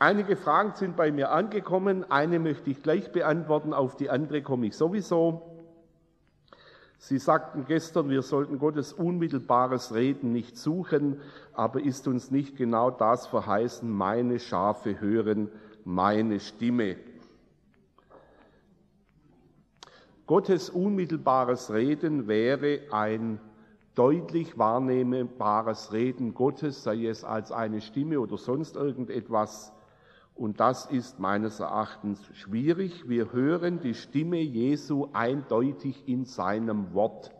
Einige Fragen sind bei mir angekommen. Eine möchte ich gleich beantworten, auf die andere komme ich sowieso. Sie sagten gestern, wir sollten Gottes unmittelbares Reden nicht suchen, aber ist uns nicht genau das verheißen, meine Schafe hören meine Stimme. Gottes unmittelbares Reden wäre ein deutlich wahrnehmbares Reden Gottes, sei es als eine Stimme oder sonst irgendetwas. Und das ist meines Erachtens schwierig. Wir hören die Stimme Jesu eindeutig in seinem Wort.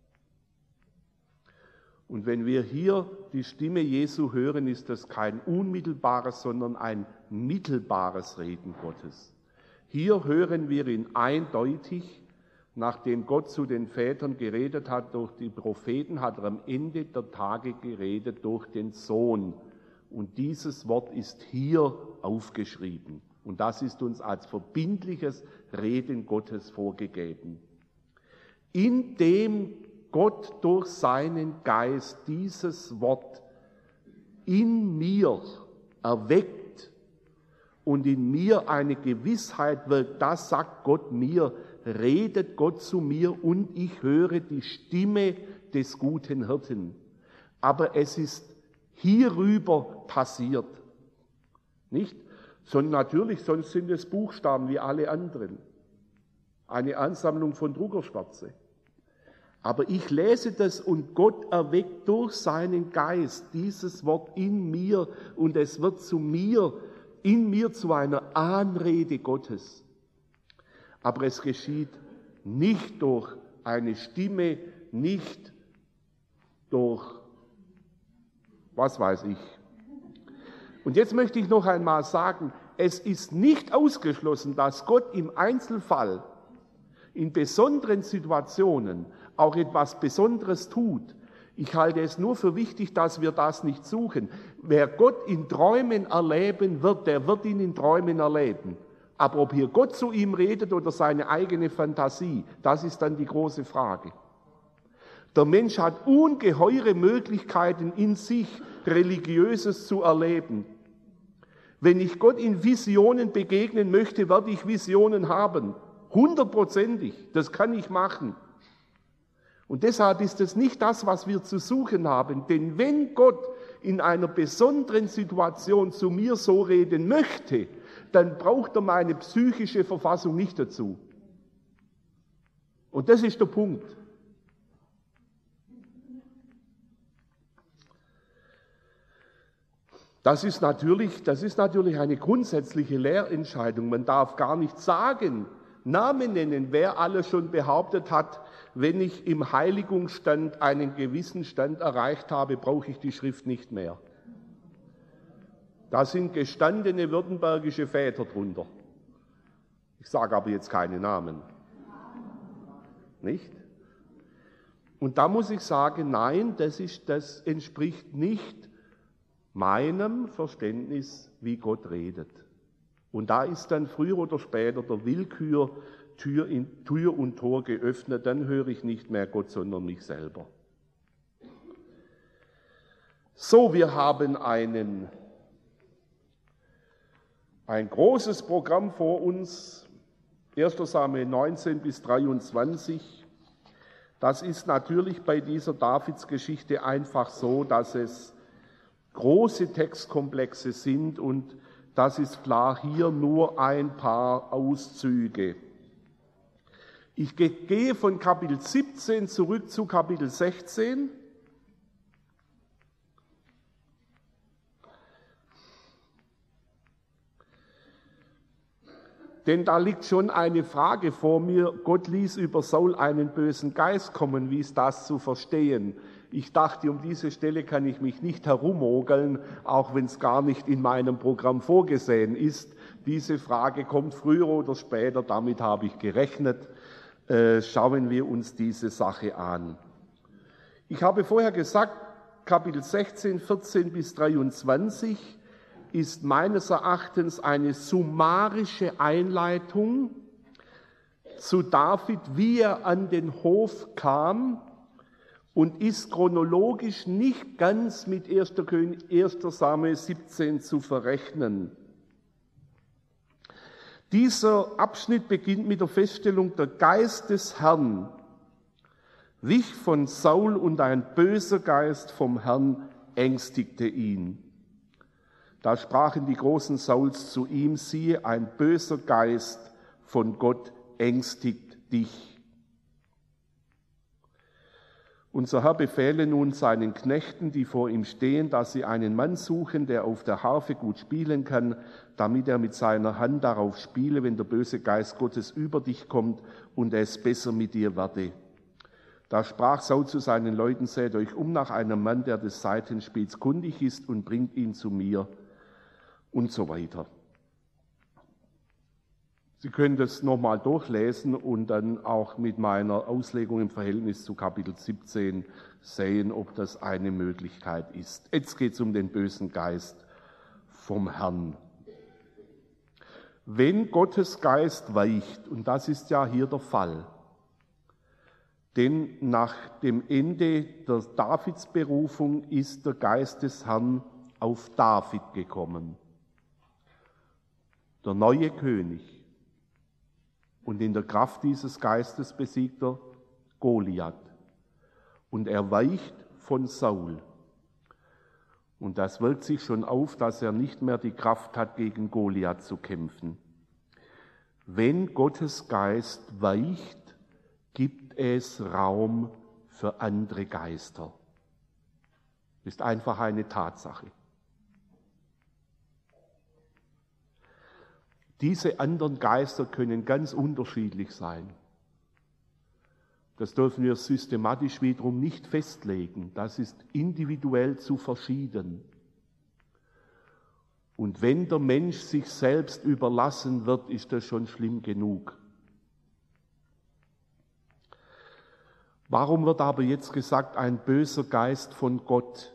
Und wenn wir hier die Stimme Jesu hören, ist das kein unmittelbares, sondern ein mittelbares Reden Gottes. Hier hören wir ihn eindeutig, nachdem Gott zu den Vätern geredet hat durch die Propheten, hat er am Ende der Tage geredet durch den Sohn. Und dieses Wort ist hier aufgeschrieben. Und das ist uns als verbindliches Reden Gottes vorgegeben. Indem Gott durch seinen Geist dieses Wort in mir erweckt und in mir eine Gewissheit wirkt, das sagt Gott mir, redet Gott zu mir und ich höre die Stimme des guten Hirten. Aber es ist hierüber passiert. Nicht? Sondern natürlich, sonst sind es Buchstaben wie alle anderen. Eine Ansammlung von Druckerschwärze. Aber ich lese das und Gott erweckt durch seinen Geist dieses Wort in mir und es wird in mir zu einer Anrede Gottes. Aber es geschieht nicht durch eine Stimme, nicht durch was weiß ich. Und jetzt möchte ich noch einmal sagen, es ist nicht ausgeschlossen, dass Gott im Einzelfall in besonderen Situationen auch etwas Besonderes tut. Ich halte es nur für wichtig, dass wir das nicht suchen. Wer Gott in Träumen erleben wird, der wird ihn in Träumen erleben. Aber ob hier Gott zu ihm redet oder seine eigene Fantasie, das ist dann die große Frage. Der Mensch hat ungeheure Möglichkeiten in sich, Religiöses zu erleben. Wenn ich Gott in Visionen begegnen möchte, werde ich Visionen haben. 100%. Das kann ich machen. Und deshalb ist es nicht das, was wir zu suchen haben. Denn wenn Gott in einer besonderen Situation zu mir so reden möchte, dann braucht er meine psychische Verfassung nicht dazu. Und das ist der Punkt. Das ist natürlich eine grundsätzliche Lehrentscheidung. Man darf gar nicht sagen, Namen nennen, wer alles schon behauptet hat, wenn ich im Heiligungsstand einen gewissen Stand erreicht habe, brauche ich die Schrift nicht mehr. Da sind gestandene württembergische Väter drunter. Ich sage aber jetzt keine Namen. Nicht? Und da muss ich sagen, nein, das entspricht nicht meinem Verständnis, wie Gott redet. Und da ist dann früher oder später der Willkür Tür und Tor geöffnet, dann höre ich nicht mehr Gott, sondern mich selber. So, wir haben ein großes Programm vor uns, 1. Samuel 19 bis 23. Das ist natürlich bei dieser Davidsgeschichte einfach so, dass es große Textkomplexe sind und das ist klar, hier nur ein paar Auszüge. Ich gehe von Kapitel 17 zurück zu Kapitel 16. Denn da liegt schon eine Frage vor mir. Gott ließ über Saul einen bösen Geist kommen. Wie ist das zu verstehen? Ich dachte, um diese Stelle kann ich mich nicht herummogeln, auch wenn es gar nicht in meinem Programm vorgesehen ist. Diese Frage kommt früher oder später, damit habe ich gerechnet. Schauen wir uns diese Sache an. Ich habe vorher gesagt, Kapitel 16, 14 bis 23 ist meines Erachtens eine summarische Einleitung zu David, wie er an den Hof kam, und ist chronologisch nicht ganz mit 1. Samuel 17 zu verrechnen. Dieser Abschnitt beginnt mit der Feststellung, der Geist des Herrn wich von Saul und ein böser Geist vom Herrn ängstigte ihn. Da sprachen die Großen Sauls zu ihm, siehe, ein böser Geist von Gott ängstigt dich. Unser Herr befehle nun seinen Knechten, die vor ihm stehen, dass sie einen Mann suchen, der auf der Harfe gut spielen kann, damit er mit seiner Hand darauf spiele, wenn der böse Geist Gottes über dich kommt und es besser mit dir werde. Da sprach Saul zu seinen Leuten, seht euch um nach einem Mann, der des Saitenspiels kundig ist, und bringt ihn zu mir, und so weiter. Sie können das nochmal durchlesen und dann auch mit meiner Auslegung im Verhältnis zu Kapitel 17 sehen, ob das eine Möglichkeit ist. Jetzt geht es um den bösen Geist vom Herrn. Wenn Gottes Geist weicht, und das ist ja hier der Fall, denn nach dem Ende der Davidsberufung ist der Geist des Herrn auf David gekommen, der neue König. Und in der Kraft dieses Geistes besiegt er Goliath. Und er weicht von Saul. Und das wirkt sich schon auf, dass er nicht mehr die Kraft hat, gegen Goliath zu kämpfen. Wenn Gottes Geist weicht, gibt es Raum für andere Geister. Ist einfach eine Tatsache. Diese anderen Geister können ganz unterschiedlich sein. Das dürfen wir systematisch wiederum nicht festlegen. Das ist individuell zu verschieden. Und wenn der Mensch sich selbst überlassen wird, ist das schon schlimm genug. Warum wird aber jetzt gesagt, ein böser Geist von Gott?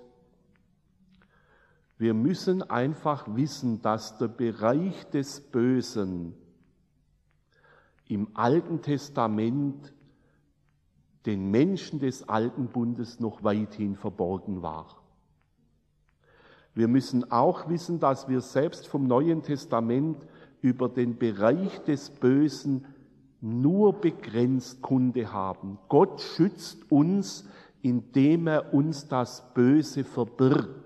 Wir müssen einfach wissen, dass der Bereich des Bösen im Alten Testament den Menschen des Alten Bundes noch weithin verborgen war. Wir müssen auch wissen, dass wir selbst vom Neuen Testament über den Bereich des Bösen nur begrenzt Kunde haben. Gott schützt uns, indem er uns das Böse verbirgt,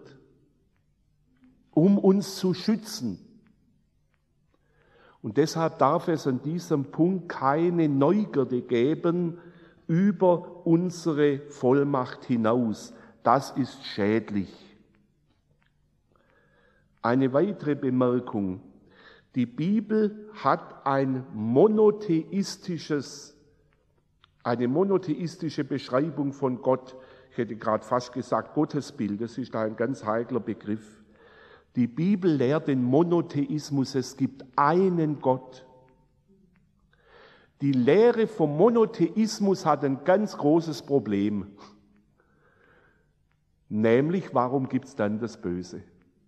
um uns zu schützen. Und deshalb darf es an diesem Punkt keine Neugierde geben über unsere Vollmacht hinaus. Das ist schädlich. Eine weitere Bemerkung. Die Bibel hat eine monotheistische Beschreibung von Gott. Ich hätte gerade fast gesagt Gottesbild. Das ist ein ganz heikler Begriff. Die Bibel lehrt den Monotheismus, es gibt einen Gott. Die Lehre vom Monotheismus hat ein ganz großes Problem. Nämlich, warum gibt es dann das Böse?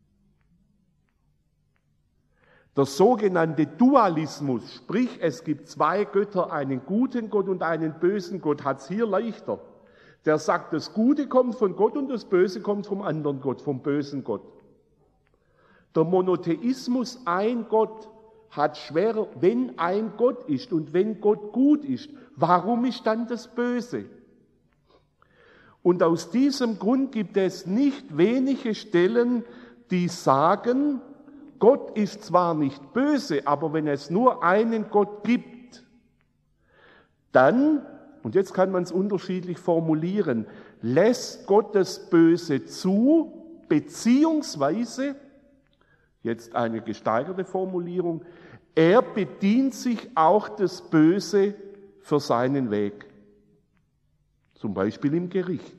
Der sogenannte Dualismus, sprich es gibt zwei Götter, einen guten Gott und einen bösen Gott, hat es hier leichter. Der sagt, das Gute kommt von Gott und das Böse kommt vom anderen Gott, vom bösen Gott. Der Monotheismus, ein Gott, hat schwerer, wenn ein Gott ist und wenn Gott gut ist, warum ist dann das Böse? Und aus diesem Grund gibt es nicht wenige Stellen, die sagen, Gott ist zwar nicht böse, aber wenn es nur einen Gott gibt, dann, und jetzt kann man es unterschiedlich formulieren, lässt Gott das Böse zu, beziehungsweise, jetzt eine gesteigerte Formulierung, er bedient sich auch das Böse für seinen Weg. Zum Beispiel im Gericht.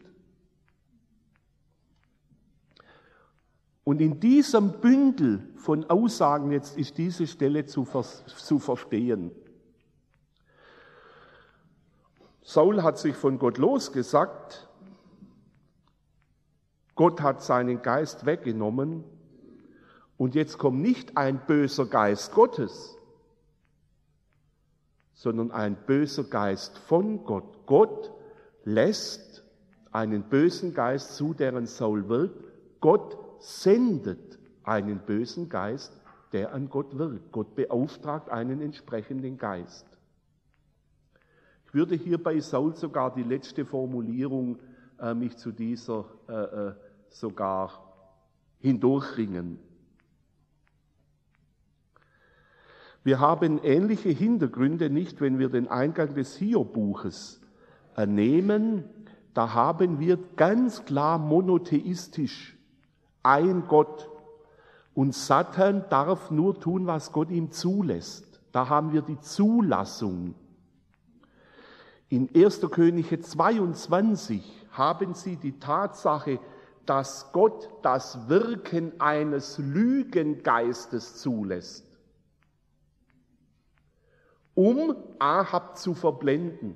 Und in diesem Bündel von Aussagen jetzt ist diese Stelle zu verstehen. Saul hat sich von Gott losgesagt. Gott hat seinen Geist weggenommen. Und jetzt kommt nicht ein böser Geist Gottes, sondern ein böser Geist von Gott. Gott lässt einen bösen Geist zu, deren Saul wirkt. Gott sendet einen bösen Geist der an Gott wirkt. Gott beauftragt einen entsprechenden Geist. Ich würde hier bei Saul sogar die letzte Formulierung mich zu dieser sogar hindurchringen. Wir haben ähnliche Hintergründe nicht, wenn wir den Eingang des Hiob-Buches nehmen. Da haben wir ganz klar monotheistisch ein Gott. Und Satan darf nur tun, was Gott ihm zulässt. Da haben wir die Zulassung. In 1. Könige 22 haben sie die Tatsache, dass Gott das Wirken eines Lügengeistes zulässt, um Ahab zu verblenden.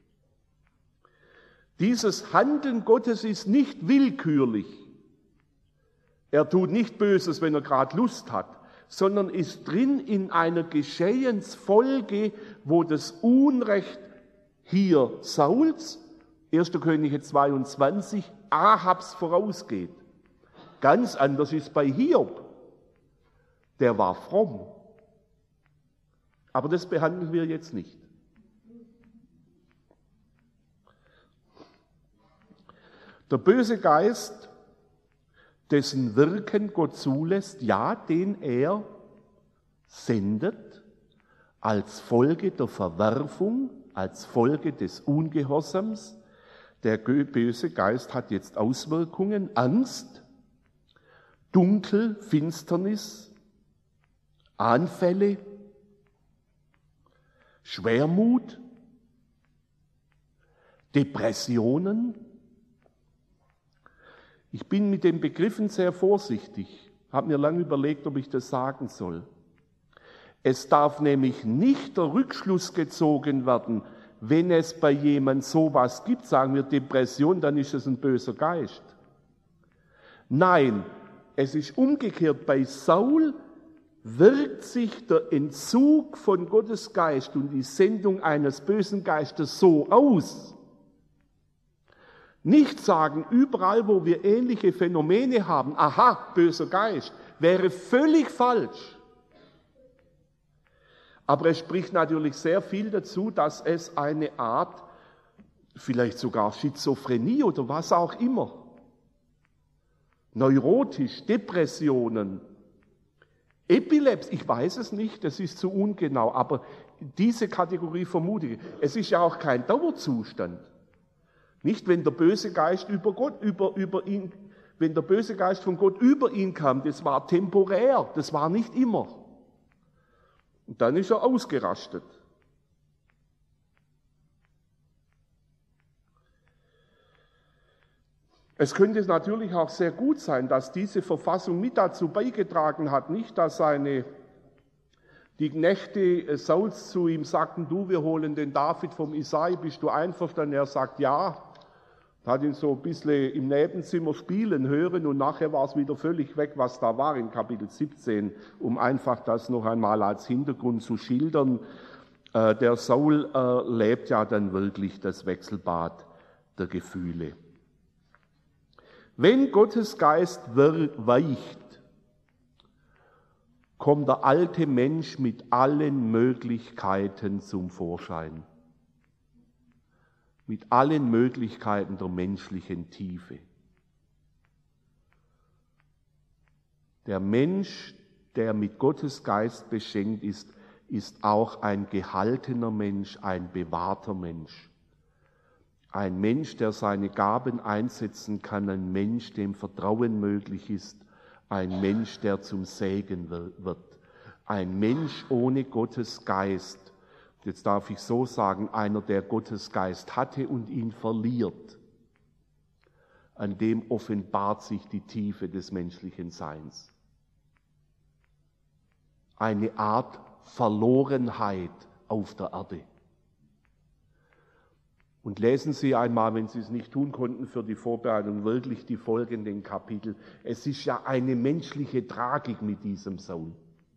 Dieses Handeln Gottes ist nicht willkürlich. Er tut nicht Böses, wenn er gerade Lust hat, sondern ist drin in einer Geschehensfolge, wo das Unrecht hier Sauls, 1. Könige 22, Ahabs vorausgeht. Ganz anders ist bei Hiob. Der war fromm. Aber das behandeln wir jetzt nicht. Der böse Geist, dessen Wirken Gott zulässt, ja, den er sendet als Folge der Verwerfung, als Folge des Ungehorsams. Der böse Geist hat jetzt Auswirkungen, Angst, Dunkel, Finsternis, Anfälle, Schwermut, Depressionen. Ich bin mit den Begriffen sehr vorsichtig, habe mir lange überlegt, ob ich das sagen soll. Es darf nämlich nicht der Rückschluss gezogen werden, wenn es bei jemand sowas gibt, sagen wir Depression, dann ist es ein böser Geist. Nein, es ist umgekehrt. Bei Saul wirkt sich der Entzug von Gottes Geist und die Sendung eines bösen Geistes so aus. Nicht sagen, überall, wo wir ähnliche Phänomene haben, aha, böser Geist, wäre völlig falsch. Aber es spricht natürlich sehr viel dazu, dass es eine Art, vielleicht sogar Schizophrenie oder was auch immer, neurotisch, Depressionen, Epilepsie, ich weiß es nicht, das ist zu ungenau, aber diese Kategorie vermute ich. Es ist ja auch kein Dauerzustand. Nicht, wenn der böse Geist wenn der böse Geist von Gott über ihn kam, das war temporär, das war nicht immer. Und dann ist er ausgerastet. Es könnte natürlich auch sehr gut sein, dass diese Verfassung mit dazu beigetragen hat, nicht, dass die Knechte Sauls zu ihm sagten, du, wir holen den David vom Isai, bist du einverstanden? Er sagt, ja. Hat ihn so ein bisschen im Nebenzimmer spielen hören und nachher war es wieder völlig weg, was da war in Kapitel 17, um einfach das noch einmal als Hintergrund zu schildern. Der Saul erlebt ja dann wirklich das Wechselbad der Gefühle. Wenn Gottes Geist weicht, kommt der alte Mensch mit allen Möglichkeiten zum Vorschein. Mit allen Möglichkeiten der menschlichen Tiefe. Der Mensch, der mit Gottes Geist beschenkt ist, ist auch ein gehaltener Mensch, ein bewahrter Mensch. Ein Mensch, der seine Gaben einsetzen kann, ein Mensch, dem Vertrauen möglich ist, ein Mensch, der zum Segen wird. Ein Mensch ohne Gottes Geist, jetzt darf ich so sagen, einer, der Gottes Geist hatte und ihn verliert, an dem offenbart sich die Tiefe des menschlichen Seins. Eine Art Verlorenheit auf der Erde. Und lesen Sie einmal, wenn Sie es nicht tun konnten für die Vorbereitung, wirklich die folgenden Kapitel. Es ist ja eine menschliche Tragik mit diesem Saul.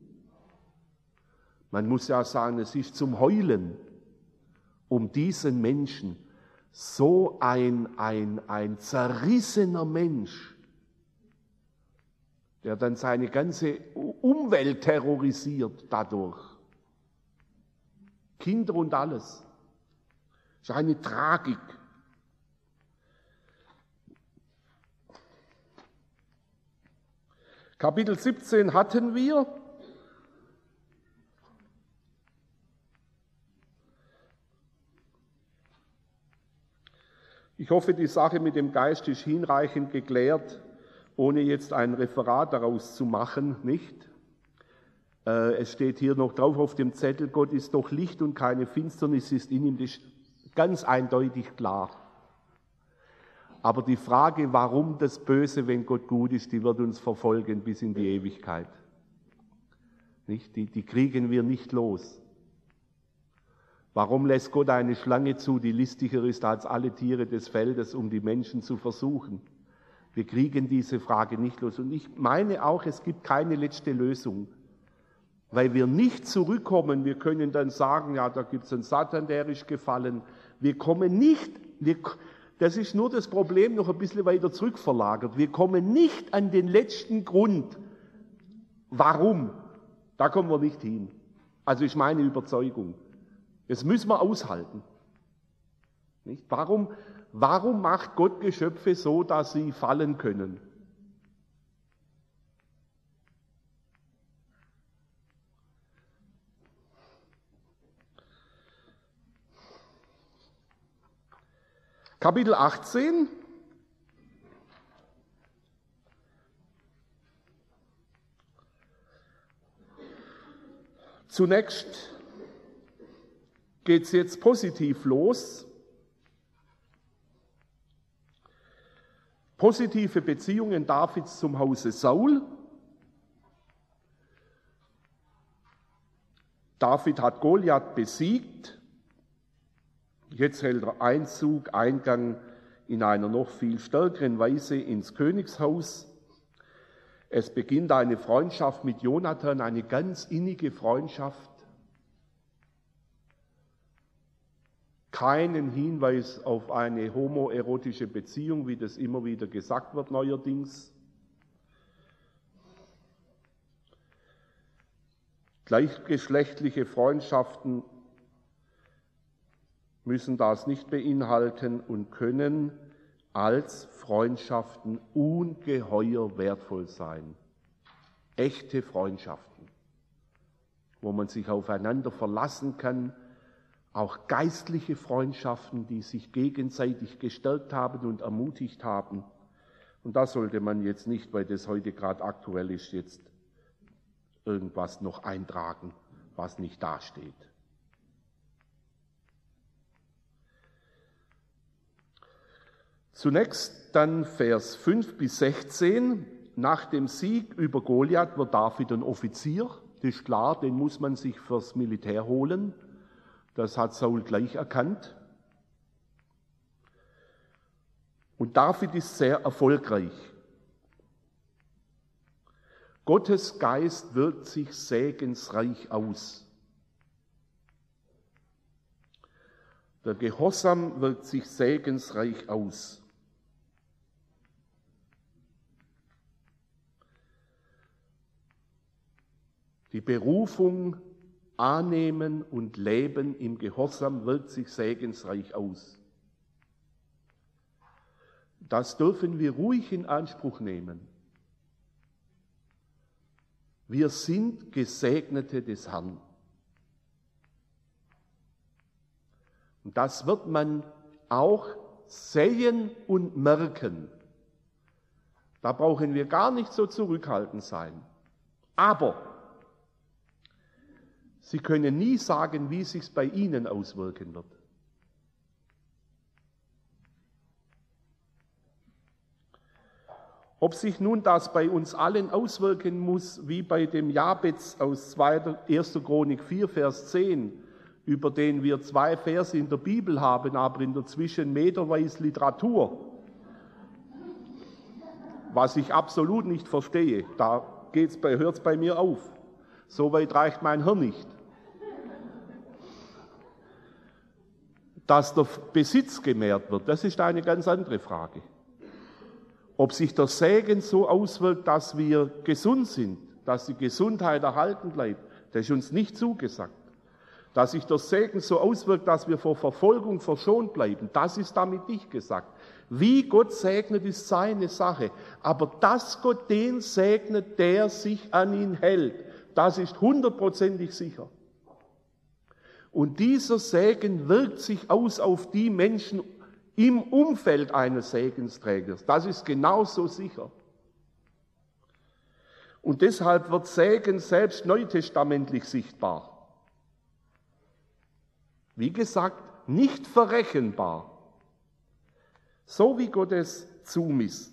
Man muss ja sagen, es ist zum Heulen um diesen Menschen. So ein zerrissener Mensch, der dann seine ganze Umwelt terrorisiert dadurch. Kinder und alles. Das ist eine Tragik. Kapitel 17 hatten wir. Ich hoffe, die Sache mit dem Geist ist hinreichend geklärt, ohne jetzt ein Referat daraus zu machen, nicht? Es steht hier noch drauf auf dem Zettel, Gott ist doch Licht und keine Finsternis ist in ihm, das ist ganz eindeutig klar. Aber die Frage, warum das Böse, wenn Gott gut ist, die wird uns verfolgen bis in die Ewigkeit. Nicht? Die kriegen wir nicht los. Warum lässt Gott eine Schlange zu, die listiger ist als alle Tiere des Feldes, um die Menschen zu versuchen? Wir kriegen diese Frage nicht los. Und ich meine auch, es gibt keine letzte Lösung. Weil wir nicht zurückkommen, wir können dann sagen, ja, da gibt es einen Satan, der ist gefallen. Wir kommen nicht, das ist nur das Problem noch ein bisschen weiter zurückverlagert. Wir kommen nicht an den letzten Grund. Warum? Da kommen wir nicht hin. Also ist meine Überzeugung. Das müssen wir aushalten. Nicht? Warum macht Gott Geschöpfe so, dass sie fallen können? Kapitel 18. Zunächst geht es jetzt positiv los. Positive Beziehungen Davids zum Hause Saul. David hat Goliath besiegt. Jetzt hält er Eingang in einer noch viel stärkeren Weise ins Königshaus. Es beginnt eine Freundschaft mit Jonathan, eine ganz innige Freundschaft. Keinen Hinweis auf eine homoerotische Beziehung, wie das immer wieder gesagt wird neuerdings. Gleichgeschlechtliche Freundschaften müssen das nicht beinhalten und können als Freundschaften ungeheuer wertvoll sein. Echte Freundschaften, wo man sich aufeinander verlassen kann, auch geistliche Freundschaften, die sich gegenseitig gestärkt haben und ermutigt haben. Und da sollte man jetzt nicht, weil das heute gerade aktuell ist, jetzt irgendwas noch eintragen, was nicht dasteht. Zunächst dann Vers 5 bis 16. Nach dem Sieg über Goliath wird David ein Offizier. Das ist klar, den muss man sich fürs Militär holen. Das hat Saul gleich erkannt. Und David ist sehr erfolgreich. Gottes Geist wirkt sich segensreich aus. Der Gehorsam wirkt sich segensreich aus. Die Berufung annehmen und leben im Gehorsam wirkt sich segensreich aus. Das dürfen wir ruhig in Anspruch nehmen. Wir sind Gesegnete des Herrn. Und das wird man auch sehen und merken. Da brauchen wir gar nicht so zurückhaltend sein. Aber Sie können nie sagen, wie es sich bei Ihnen auswirken wird. Ob sich nun das bei uns allen auswirken muss, wie bei dem Jabez aus 1. Chronik 4, Vers 10, über den wir 2 Verse in der Bibel haben, aber in der Zwischen meterweise Literatur, was ich absolut nicht verstehe, da hört es bei mir auf. So weit reicht mein Hirn nicht. Dass der Besitz gemehrt wird, das ist eine ganz andere Frage. Ob sich der Segen so auswirkt, dass wir gesund sind, dass die Gesundheit erhalten bleibt, das ist uns nicht zugesagt. Dass sich der Segen so auswirkt, dass wir vor Verfolgung verschont bleiben, das ist damit nicht gesagt. Wie Gott segnet, ist seine Sache. Aber dass Gott den segnet, der sich an ihn hält, das ist 100%ig sicher. Und dieser Segen wirkt sich aus auf die Menschen im Umfeld eines Segensträgers. Das ist genauso sicher. Und deshalb wird Segen selbst neutestamentlich sichtbar. Wie gesagt, nicht verrechenbar. So wie Gott es zumisst.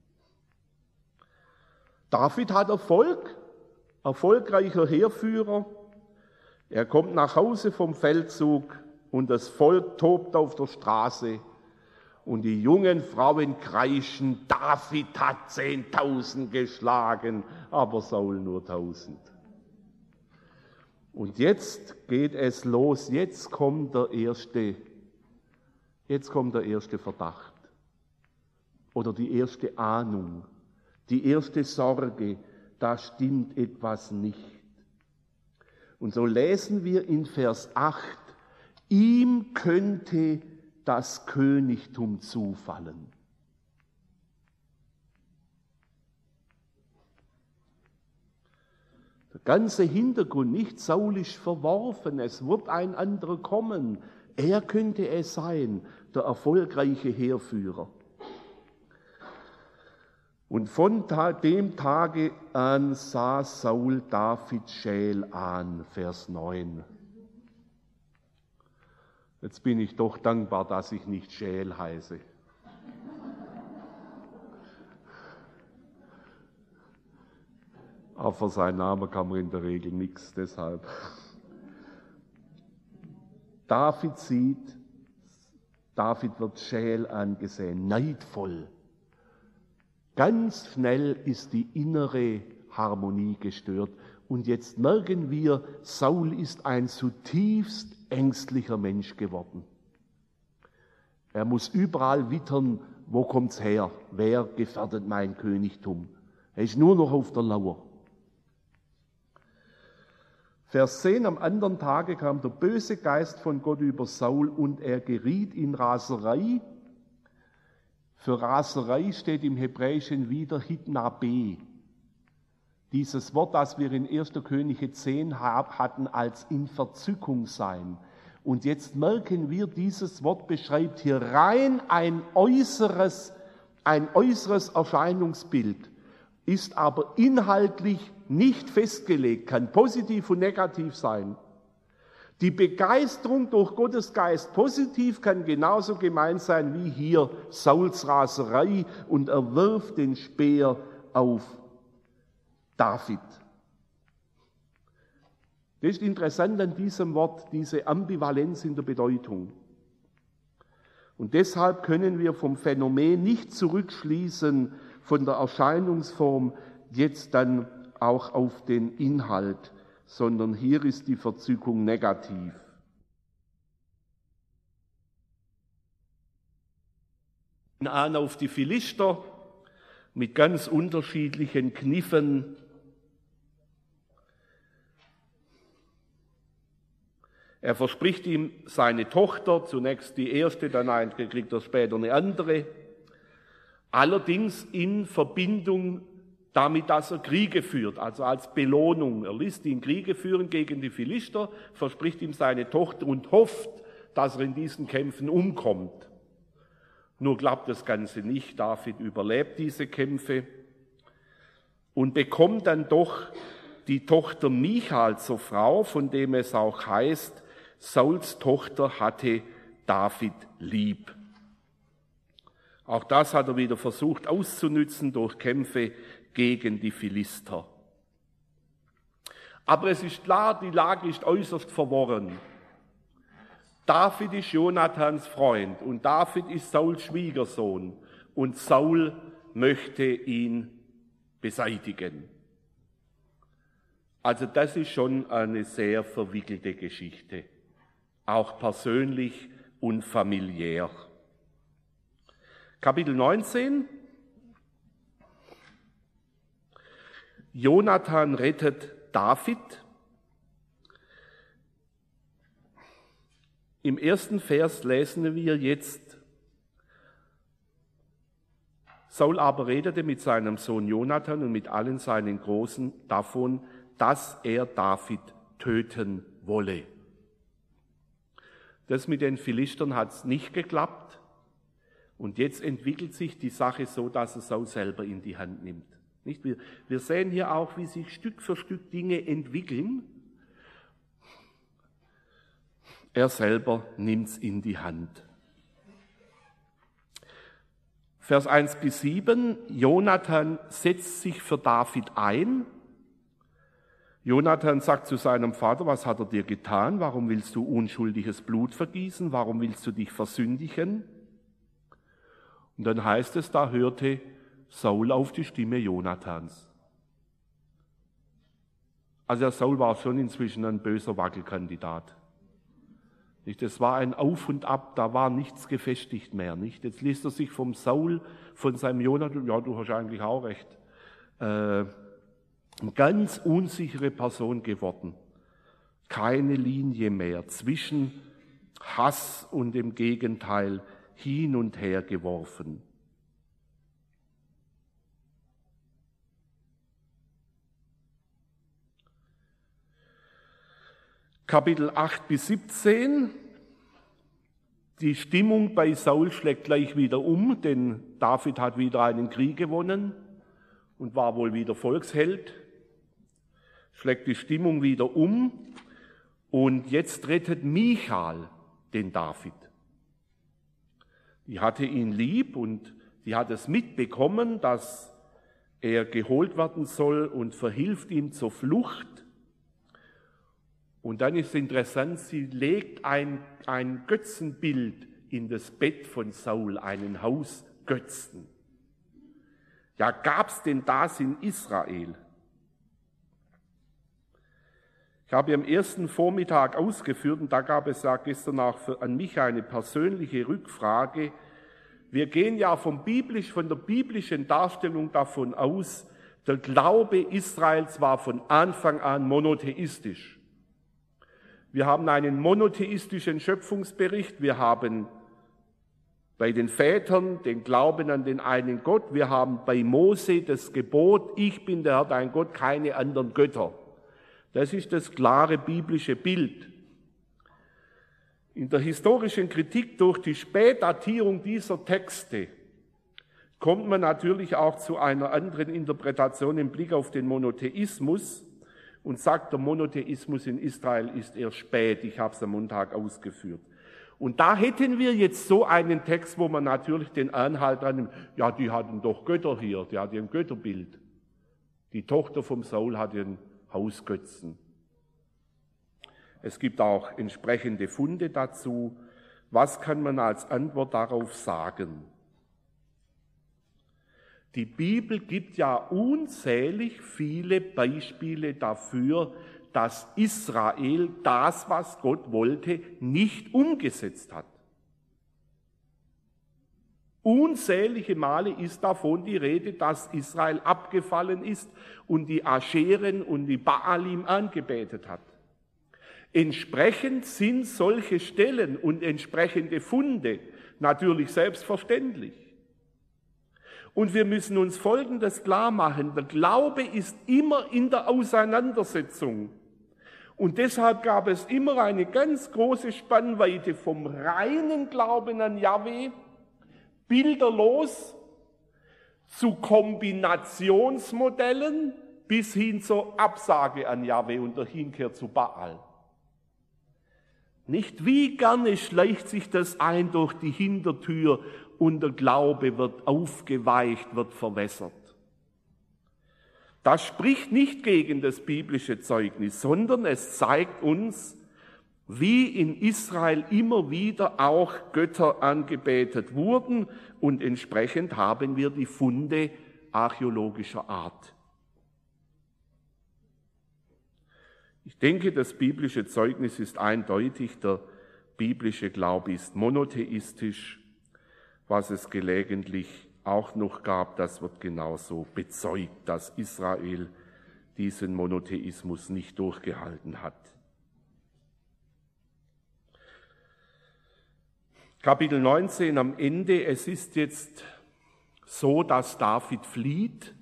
David hat Erfolg, erfolgreicher Heerführer. Er kommt nach Hause vom Feldzug und das Volk tobt auf der Straße. Und die jungen Frauen kreischen, David hat 10.000 geschlagen, aber Saul nur 1.000. Und jetzt geht es los, jetzt kommt der erste Verdacht oder die erste Ahnung, die erste Sorge, da stimmt etwas nicht. Und so lesen wir in Vers 8, ihm könnte das Königtum zufallen. Der ganze Hintergrund, nicht Saul ist verworfen, es wird ein anderer kommen. Er könnte es sein, der erfolgreiche Heerführer. Und von dem Tage an sah Saul David scheel an, Vers 9. Jetzt bin ich doch dankbar, dass ich nicht Scheel heiße. Aber für seinen Namen kann man in der Regel nichts, deshalb. David wird scheel angesehen, neidvoll. Ganz schnell ist die innere Harmonie gestört. Und jetzt merken wir, Saul ist ein zutiefst ängstlicher Mensch geworden. Er muss überall wittern, wo kommt's her? Wer gefährdet mein Königtum? Er ist nur noch auf der Lauer. Vers 10, am anderen Tage kam der böse Geist von Gott über Saul und er geriet in Raserei. Für Raserei steht im Hebräischen wieder Hitnabe. Dieses Wort, das wir in 1. Könige 10 hatten, als in Verzückung sein. Und jetzt merken wir, dieses Wort beschreibt hier rein ein äußeres Erscheinungsbild, ist aber inhaltlich nicht festgelegt, kann positiv und negativ sein. Die Begeisterung durch Gottes Geist positiv kann genauso gemeint sein wie hier Sauls Raserei und er wirft den Speer auf David. Das ist interessant an diesem Wort, diese Ambivalenz in der Bedeutung. Und deshalb können wir vom Phänomen nicht zurückschließen, von der Erscheinungsform jetzt dann auch auf den Inhalt, sondern hier ist die Verzückung negativ. An auf die Philister mit ganz unterschiedlichen Kniffen. Er verspricht ihm seine Tochter, zunächst die erste, dann kriegt er später eine andere. Allerdings in Verbindung damit, dass er Kriege führt, also als Belohnung. Er lässt ihn Kriege führen gegen die Philister, verspricht ihm seine Tochter und hofft, dass er in diesen Kämpfen umkommt. Nur klappt das Ganze nicht. David überlebt diese Kämpfe und bekommt dann doch die Tochter Michal zur Frau, von dem es auch heißt, Sauls Tochter hatte David lieb. Auch das hat er wieder versucht auszunützen durch Kämpfe gegen die Philister. Aber es ist klar, die Lage ist äußerst verworren. David ist Jonathans Freund und David ist Sauls Schwiegersohn und Saul möchte ihn beseitigen. Also das ist schon eine sehr verwickelte Geschichte, auch persönlich und familiär. Kapitel 19. Jonathan rettet David. Im ersten Vers lesen wir jetzt: Saul aber redete mit seinem Sohn Jonathan und mit allen seinen Großen davon, dass er David töten wolle. Das mit den Philistern hat es nicht geklappt. Und jetzt entwickelt sich die Sache so, dass er Saul selber in die Hand nimmt. Nicht? Wir sehen hier auch, wie sich Stück für Stück Dinge entwickeln. Er selber nimmt es in die Hand. Vers 1-7, Jonathan setzt sich für David ein. Jonathan sagt zu seinem Vater: Was hat er dir getan? Warum willst du unschuldiges Blut vergießen? Warum willst du dich versündigen? Und dann heißt es, da hörte Saul auf die Stimme Jonathans. Also der Saul war schon inzwischen ein böser Wackelkandidat. Das war ein Auf und Ab, da war nichts gefestigt mehr. Nicht? Jetzt ließ er sich vom Saul, von seinem Jonathan, ja, du hast eigentlich auch recht, eine ganz unsichere Person geworden. Keine Linie mehr, zwischen Hass und dem Gegenteil hin und her geworfen. Kapitel 8-17, die Stimmung bei Saul schlägt gleich wieder um, denn David hat wieder einen Krieg gewonnen und war wohl wieder Volksheld, schlägt die Stimmung wieder um und jetzt rettet Michal den David. Die hatte ihn lieb und die hat es mitbekommen, dass er geholt werden soll und verhilft ihm zur Flucht. Und dann ist interessant, sie legt ein Götzenbild in das Bett von Saul, einen Hausgötzen. Ja, gab's denn das in Israel? Ich habe am ersten Vormittag ausgeführt, und da gab es ja gestern auch an mich eine persönliche Rückfrage. Wir gehen ja von der biblischen Darstellung davon aus, der Glaube Israels war von Anfang an monotheistisch. Wir haben einen monotheistischen Schöpfungsbericht, wir haben bei den Vätern den Glauben an den einen Gott, wir haben bei Mose das Gebot, ich bin der Herr dein Gott, keine anderen Götter. Das ist das klare biblische Bild. In der historischen Kritik durch die Spätdatierung dieser Texte kommt man natürlich auch zu einer anderen Interpretation im Blick auf den Monotheismus und sagt, der Monotheismus in Israel ist erst spät. Ich habe es am Montag ausgeführt. Und da hätten wir jetzt so einen Text, wo man natürlich den Anhalt annimmt, ja, die hatten doch Götter hier, die hatten ein Götterbild. Die Tochter vom Saul hatte einen Hausgötzen. Es gibt auch entsprechende Funde dazu. Was kann man als Antwort darauf sagen? Die Bibel gibt ja unzählig viele Beispiele dafür, dass Israel das, was Gott wollte, nicht umgesetzt hat. Unzählige Male ist davon die Rede, dass Israel abgefallen ist und die Ascheren und die Baalim angebetet hat. Entsprechend sind solche Stellen und entsprechende Funde natürlich selbstverständlich. Und wir müssen uns Folgendes klar machen: Der Glaube ist immer in der Auseinandersetzung. Und deshalb gab es immer eine ganz große Spannweite vom reinen Glauben an Jahwe, bilderlos, zu Kombinationsmodellen bis hin zur Absage an Jahwe und der Hinkehr zu Baal. Nicht wie gerne schleicht sich das ein durch die Hintertür und der Glaube wird aufgeweicht, wird verwässert. Das spricht nicht gegen das biblische Zeugnis, sondern es zeigt uns, wie in Israel immer wieder auch Götter angebetet wurden und entsprechend haben wir die Funde archäologischer Art. Ich denke, das biblische Zeugnis ist eindeutig, der biblische Glaube ist monotheistisch. Was es gelegentlich auch noch gab, das wird genauso bezeugt, dass Israel diesen Monotheismus nicht durchgehalten hat. Kapitel 19 am Ende, es ist jetzt so, dass David flieht.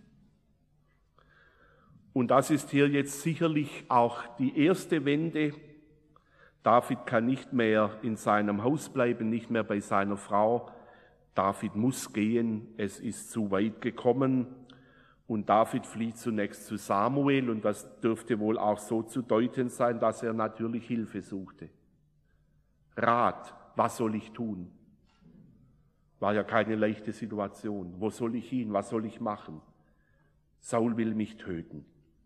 Und das ist hier jetzt sicherlich auch die erste Wende. David kann nicht mehr in seinem Haus bleiben, nicht mehr bei seiner Frau. David muss gehen, es ist zu weit gekommen. Und David flieht zunächst zu Samuel und das dürfte wohl auch so zu deuten sein, dass er natürlich Hilfe suchte. Rat, was soll ich tun? War ja keine leichte Situation. Wo soll ich hin? Was soll ich machen? Saul will mich töten.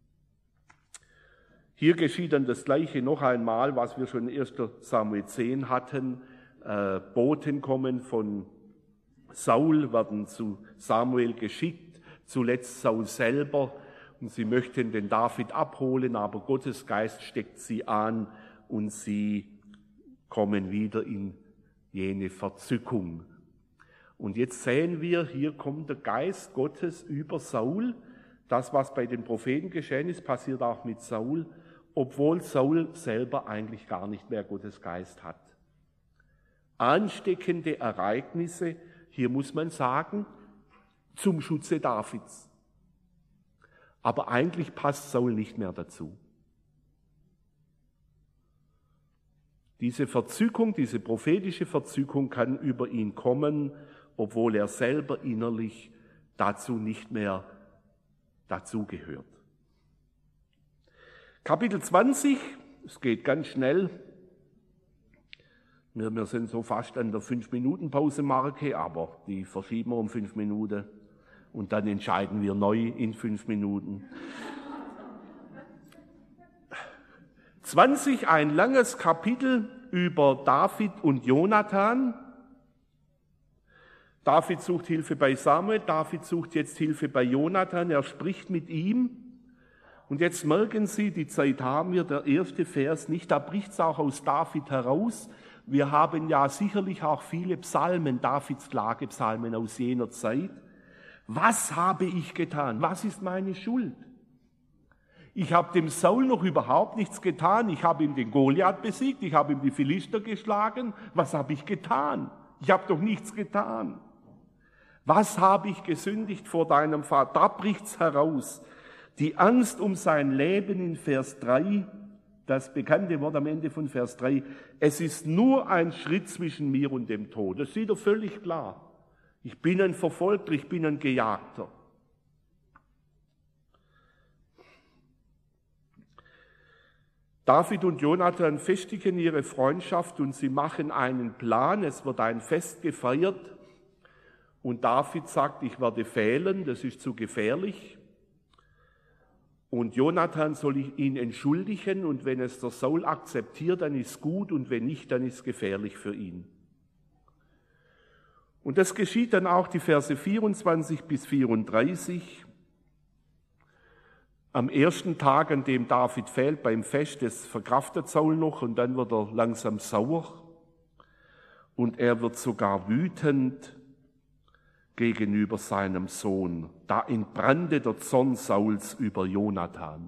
Hier geschieht dann das Gleiche noch einmal, was wir schon in 1. Samuel 10 hatten. Boten kommen von Saul, werden zu Samuel geschickt, zuletzt Saul selber. Und sie möchten den David abholen, aber Gottes Geist steckt sie an und sie kommen wieder in jene Verzückung. Und jetzt sehen wir, hier kommt der Geist Gottes über Saul. Das, was bei den Propheten geschehen ist, passiert auch mit Saul, obwohl Saul selber eigentlich gar nicht mehr Gottes Geist hat. Ansteckende Ereignisse, hier muss man sagen, zum Schutze Davids. Aber eigentlich passt Saul nicht mehr dazu. Diese Verzückung, diese prophetische Verzückung kann über ihn kommen, obwohl er selber innerlich dazu nicht mehr dazugehört. Kapitel 20, es geht ganz schnell. Wir sind so fast an der 5-Minuten-Pause-Marke, aber die verschieben wir um 5 Minuten und dann entscheiden wir neu in 5 Minuten. 20, ein langes Kapitel über David und Jonathan. David sucht Hilfe bei Samuel, David sucht jetzt Hilfe bei Jonathan, er spricht mit ihm. Und jetzt merken Sie, die Zeit haben wir, der erste Vers nicht, da bricht es auch aus David heraus. Wir haben ja sicherlich auch viele Psalmen, Davids Klagepsalmen aus jener Zeit. Was habe ich getan? Was ist meine Schuld? Ich habe dem Saul noch überhaupt nichts getan. Ich habe ihm den Goliath besiegt, ich habe ihm die Philister geschlagen. Was habe ich getan? Ich habe doch nichts getan. Was habe ich gesündigt vor deinem Vater? Da bricht's heraus. Die Angst um sein Leben in Vers 3, das bekannte Wort am Ende von Vers 3, es ist nur ein Schritt zwischen mir und dem Tod. Das sieht er völlig klar. Ich bin ein Verfolgter, ich bin ein Gejagter. David und Jonathan festigen ihre Freundschaft und sie machen einen Plan. Es wird ein Fest gefeiert und David sagt, ich werde fehlen, das ist zu gefährlich. Und Jonathan soll ihn entschuldigen und wenn es der Saul akzeptiert, dann ist gut und wenn nicht, dann ist es gefährlich für ihn. Und das geschieht dann auch, die Verse 24 bis 34. Am ersten Tag, an dem David fehlt beim Fest, das verkraftet Saul noch und dann wird er langsam sauer und er wird sogar wütend gegenüber seinem Sohn. Da entbrannte der Zorn Sauls über Jonathan.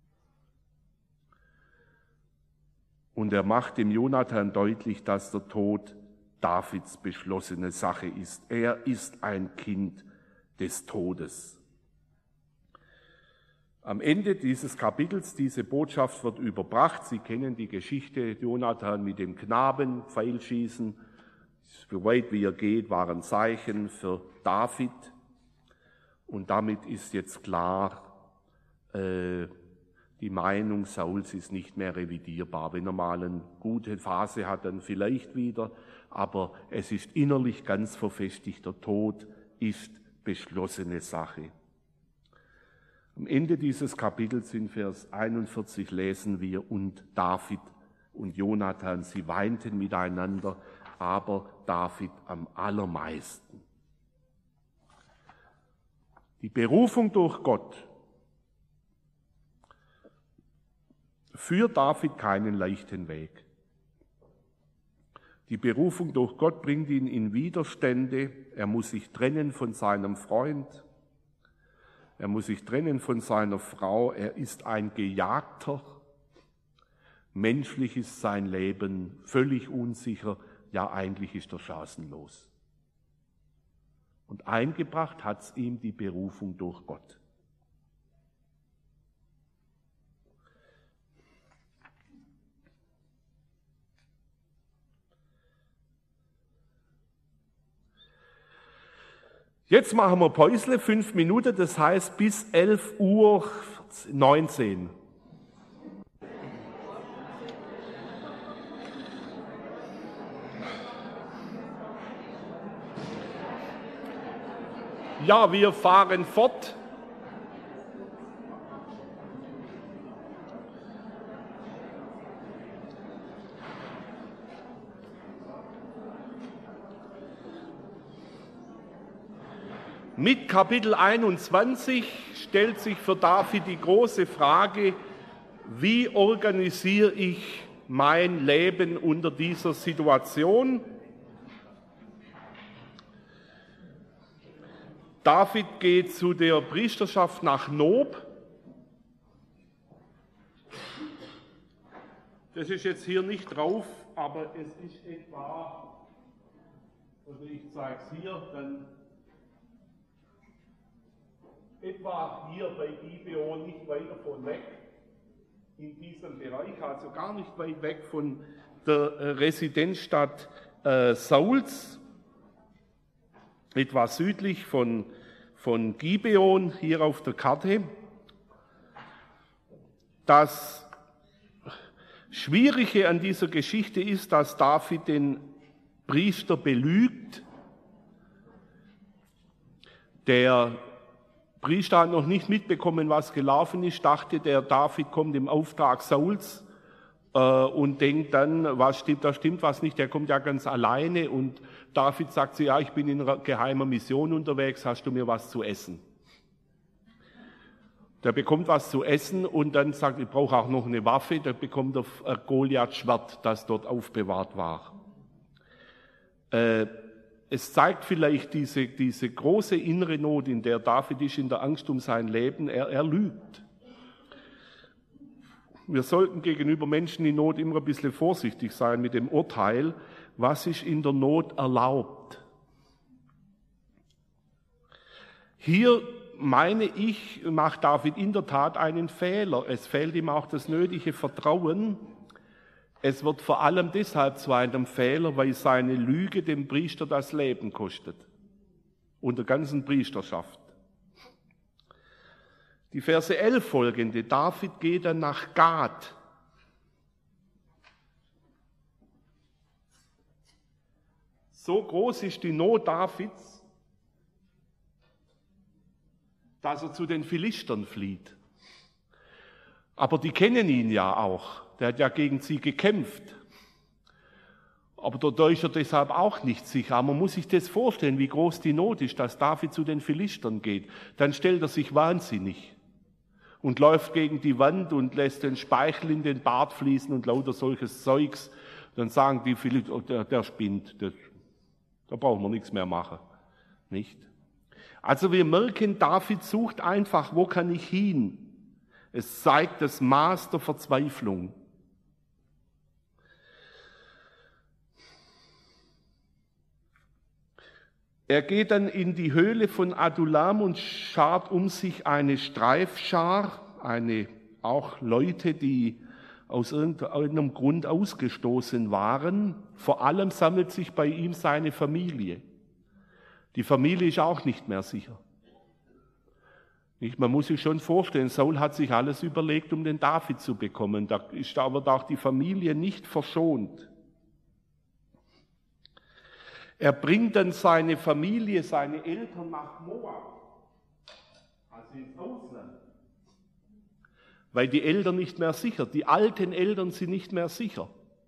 Und er macht dem Jonathan deutlich, dass der Tod Davids beschlossene Sache ist. Er ist ein Kind des Todes. Am Ende dieses Kapitels, diese Botschaft wird überbracht. Sie kennen die Geschichte, Jonathan mit dem Knaben, Pfeilschießen. So weit wie er geht, war ein Zeichen für David. Und damit ist jetzt klar, die Meinung Sauls ist nicht mehr revidierbar. Wenn er mal eine gute Phase hat, dann vielleicht wieder. Aber es ist innerlich ganz verfestigt, der Tod ist beschlossene Sache. Am Ende dieses Kapitels in Vers 41 lesen wir, und David und Jonathan, sie weinten miteinander, aber David am allermeisten. Die Berufung durch Gott führt David keinen leichten Weg. Die Berufung durch Gott bringt ihn in Widerstände, er muss sich trennen von seinem Freund. Er muss sich trennen von seiner Frau. Er ist ein Gejagter. Menschlich ist sein Leben völlig unsicher. Ja, eigentlich ist er chancenlos. Und eingebracht hat es ihm die Berufung durch Gott. Jetzt machen wir Päusle, 5 Minuten, das heißt bis 11:19 Uhr. Ja, wir fahren fort. Mit Kapitel 21 stellt sich für David die große Frage, wie organisiere ich mein Leben unter dieser Situation? David geht zu der Priesterschaft nach Nob. Das ist jetzt hier nicht drauf, aber es ist etwa, also ich zeige es hier, dann etwa hier bei Gibeon, nicht weiter von weg, in diesem Bereich, also gar nicht weit weg von der Residenzstadt Sauls, etwa südlich von Gibeon, hier auf der Karte. Das Schwierige an dieser Geschichte ist, dass David den Priester belügt. Der Priester hat noch nicht mitbekommen, was gelaufen ist, dachte, der David kommt im Auftrag Sauls und denkt dann, da stimmt was nicht, der kommt ja ganz alleine und David sagt so, ja, ich bin in einer geheimer Mission unterwegs, hast du mir was zu essen? Der bekommt was zu essen und dann sagt, ich brauche auch noch eine Waffe, da bekommt er Goliaths Schwert, das dort aufbewahrt war. Es zeigt vielleicht diese große innere Not, in der David ist, in der Angst um sein Leben. Er lügt. Wir sollten gegenüber Menschen in Not immer ein bisschen vorsichtig sein mit dem Urteil, was ist in der Not erlaubt. Hier meine ich, macht David in der Tat einen Fehler. Es fehlt ihm auch das nötige Vertrauen. Es wird vor allem deshalb zu einem Fehler, weil seine Lüge dem Priester das Leben kostet. Und der ganzen Priesterschaft. Die Verse 11 folgende. David geht dann nach Gad. So groß ist die Not Davids, dass er zu den Philistern flieht. Aber die kennen ihn ja auch. Der hat ja gegen sie gekämpft. Aber da ist er deshalb auch nicht sicher. Aber man muss sich das vorstellen, wie groß die Not ist, dass David zu den Philistern geht. Dann stellt er sich wahnsinnig und läuft gegen die Wand und lässt den Speichel in den Bart fließen und lauter solches Zeugs. Dann sagen die Philister, oh, der spinnt, da brauchen wir nichts mehr machen. Nicht? Also wir merken, David sucht einfach, wo kann ich hin? Es zeigt das Maß der Verzweiflung. Er geht dann in die Höhle von Adullam und schart um sich eine Streifschar, auch Leute, die aus irgendeinem Grund ausgestoßen waren. Vor allem sammelt sich bei ihm seine Familie. Die Familie ist auch nicht mehr sicher. Man muss sich schon vorstellen, Saul hat sich alles überlegt, um den David zu bekommen. Da ist aber auch die Familie nicht verschont. Er bringt dann seine Familie, seine Eltern nach Moab, also ins Ausland. Weil die Eltern nicht mehr sicher, die alten Eltern sind nicht mehr sicher.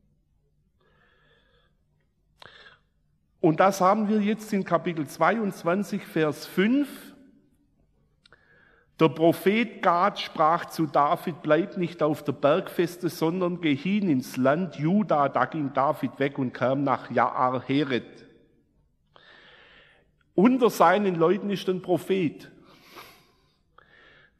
Und das haben wir jetzt in Kapitel 22, Vers 5. Der Prophet Gad sprach zu David, bleib nicht auf der Bergfeste, sondern geh hin ins Land Juda. Da ging David weg und kam nach Ja'ar Heret. Unter seinen Leuten ist ein Prophet.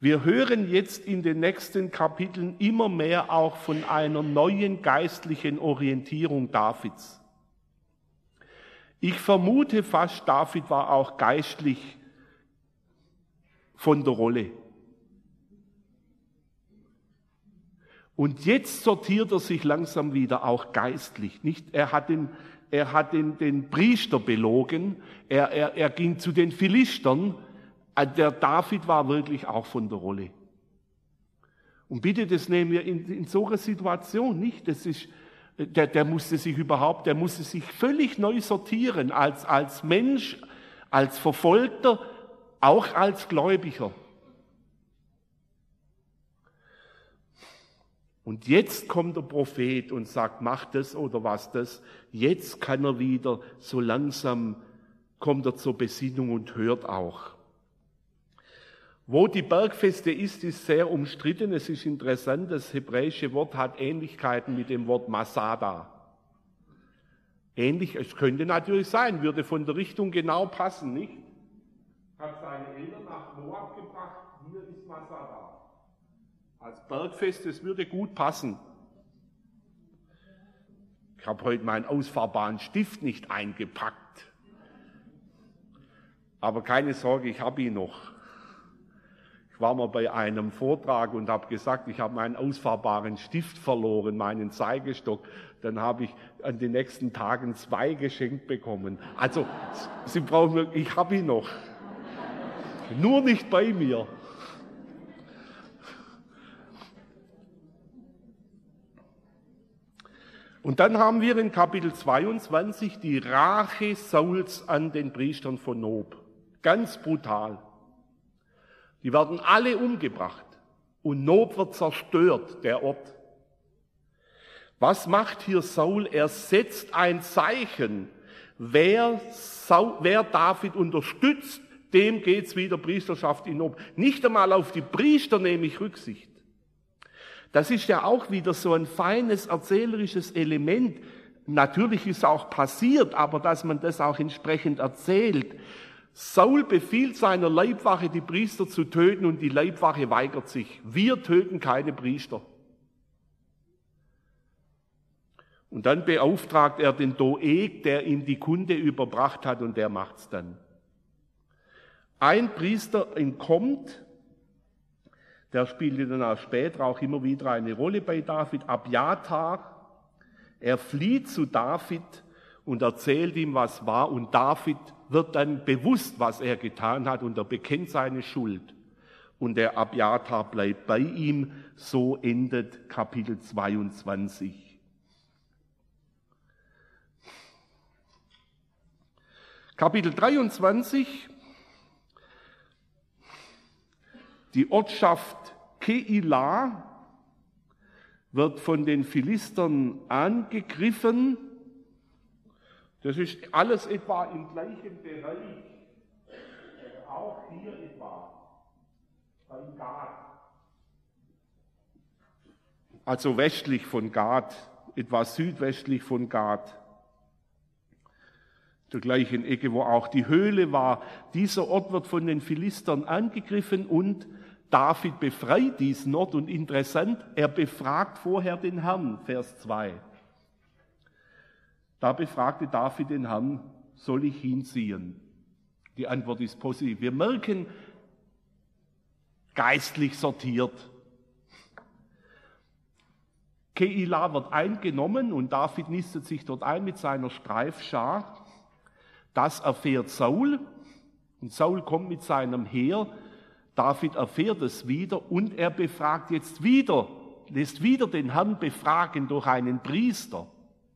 Wir hören jetzt in den nächsten Kapiteln immer mehr auch von einer neuen geistlichen Orientierung Davids. Ich vermute fast, David war auch geistlich von der Rolle. Und jetzt sortiert er sich langsam wieder auch geistlich. Nicht? Er hat den Priester belogen, er ging zu den Philistern. Der David war wirklich auch von der Rolle. Und bitte, das nehmen wir in so einer Situation nicht. Das ist, der musste sich völlig neu sortieren, als Mensch, als Verfolgter, auch als Gläubiger. Und jetzt kommt der Prophet und sagt, mach das oder was das. Jetzt kann er wieder, so langsam kommt er zur Besinnung und hört auch. Wo die Bergfeste ist sehr umstritten. Es ist interessant, das hebräische Wort hat Ähnlichkeiten mit dem Wort Masada. Ähnlich, es könnte natürlich sein, würde von der Richtung genau passen, nicht? Hat seine Eltern nach Moab gebracht, hier ist Masada. Als Bergfest, das würde gut passen. Ich habe heute meinen ausfahrbaren Stift nicht eingepackt. Aber keine Sorge, ich habe ihn noch. Ich war mal bei einem Vortrag und habe gesagt, ich habe meinen ausfahrbaren Stift verloren, meinen Zeigestock. Dann habe ich an den nächsten Tagen 2 geschenkt bekommen. Also, Sie brauchen, ich habe ihn noch. Nur nicht bei mir. Und dann haben wir in Kapitel 22 die Rache Sauls an den Priestern von Nob. Ganz brutal. Die werden alle umgebracht und Nob wird zerstört, der Ort. Was macht hier Saul? Er setzt ein Zeichen. Wer David unterstützt, dem geht's wieder Priesterschaft in Nob. Nicht einmal auf die Priester nehme ich Rücksicht. Das ist ja auch wieder so ein feines erzählerisches Element. Natürlich ist auch passiert, aber dass man das auch entsprechend erzählt. Saul befiehlt seiner Leibwache, die Priester zu töten, und die Leibwache weigert sich. Wir töten keine Priester. Und dann beauftragt er den Doeg, der ihm die Kunde überbracht hat, und der macht's dann. Ein Priester entkommt, der spielte dann auch später auch immer wieder eine Rolle bei David, Abjatar. Er flieht zu David und erzählt ihm, was war, und David wird dann bewusst, was er getan hat, und er bekennt seine Schuld. Und der Abjatar bleibt bei ihm. So endet Kapitel 22. Kapitel 23, die Ortschaft Keilah wird von den Philistern angegriffen. Das ist alles etwa im gleichen Bereich, auch hier etwa, bei Gad. Also westlich von Gad, etwa südwestlich von Gad. Zur gleichen Ecke, wo auch die Höhle war. Dieser Ort wird von den Philistern angegriffen und David befreit diesen Ort. Und interessant, er befragt vorher den Herrn, Vers 2. Da befragte David den Herrn, soll ich hinziehen? Die Antwort ist positiv. Wir merken, geistlich sortiert. Keilah wird eingenommen und David nistet sich dort ein mit seiner Streifschar. Das erfährt Saul und Saul kommt mit seinem Heer. David erfährt es wieder und er befragt jetzt wieder, lässt wieder den Herrn befragen durch einen Priester.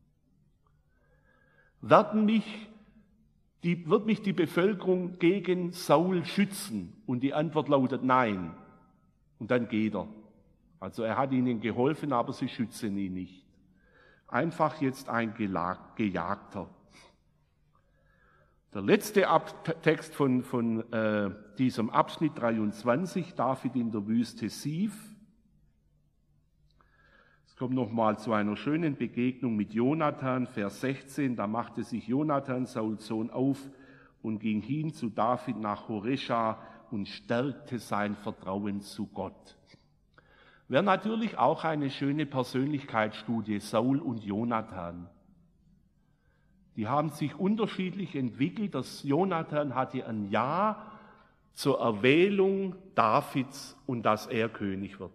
Wird mich die Bevölkerung gegen Saul schützen? Und die Antwort lautet nein. Und dann geht er. Also er hat ihnen geholfen, aber sie schützen ihn nicht. Einfach jetzt ein Gejagter. Der letzte Text von diesem Abschnitt 23, David in der Wüste Sif. Es kommt nochmal zu einer schönen Begegnung mit Jonathan, Vers 16. Da machte sich Jonathan, Sauls Sohn, auf und ging hin zu David nach Horesha und stärkte sein Vertrauen zu Gott. Wäre natürlich auch eine schöne Persönlichkeitsstudie, Saul und Jonathan. Die haben sich unterschiedlich entwickelt. Das Jonathan hatte ein Ja zur Erwählung Davids und dass er König wird.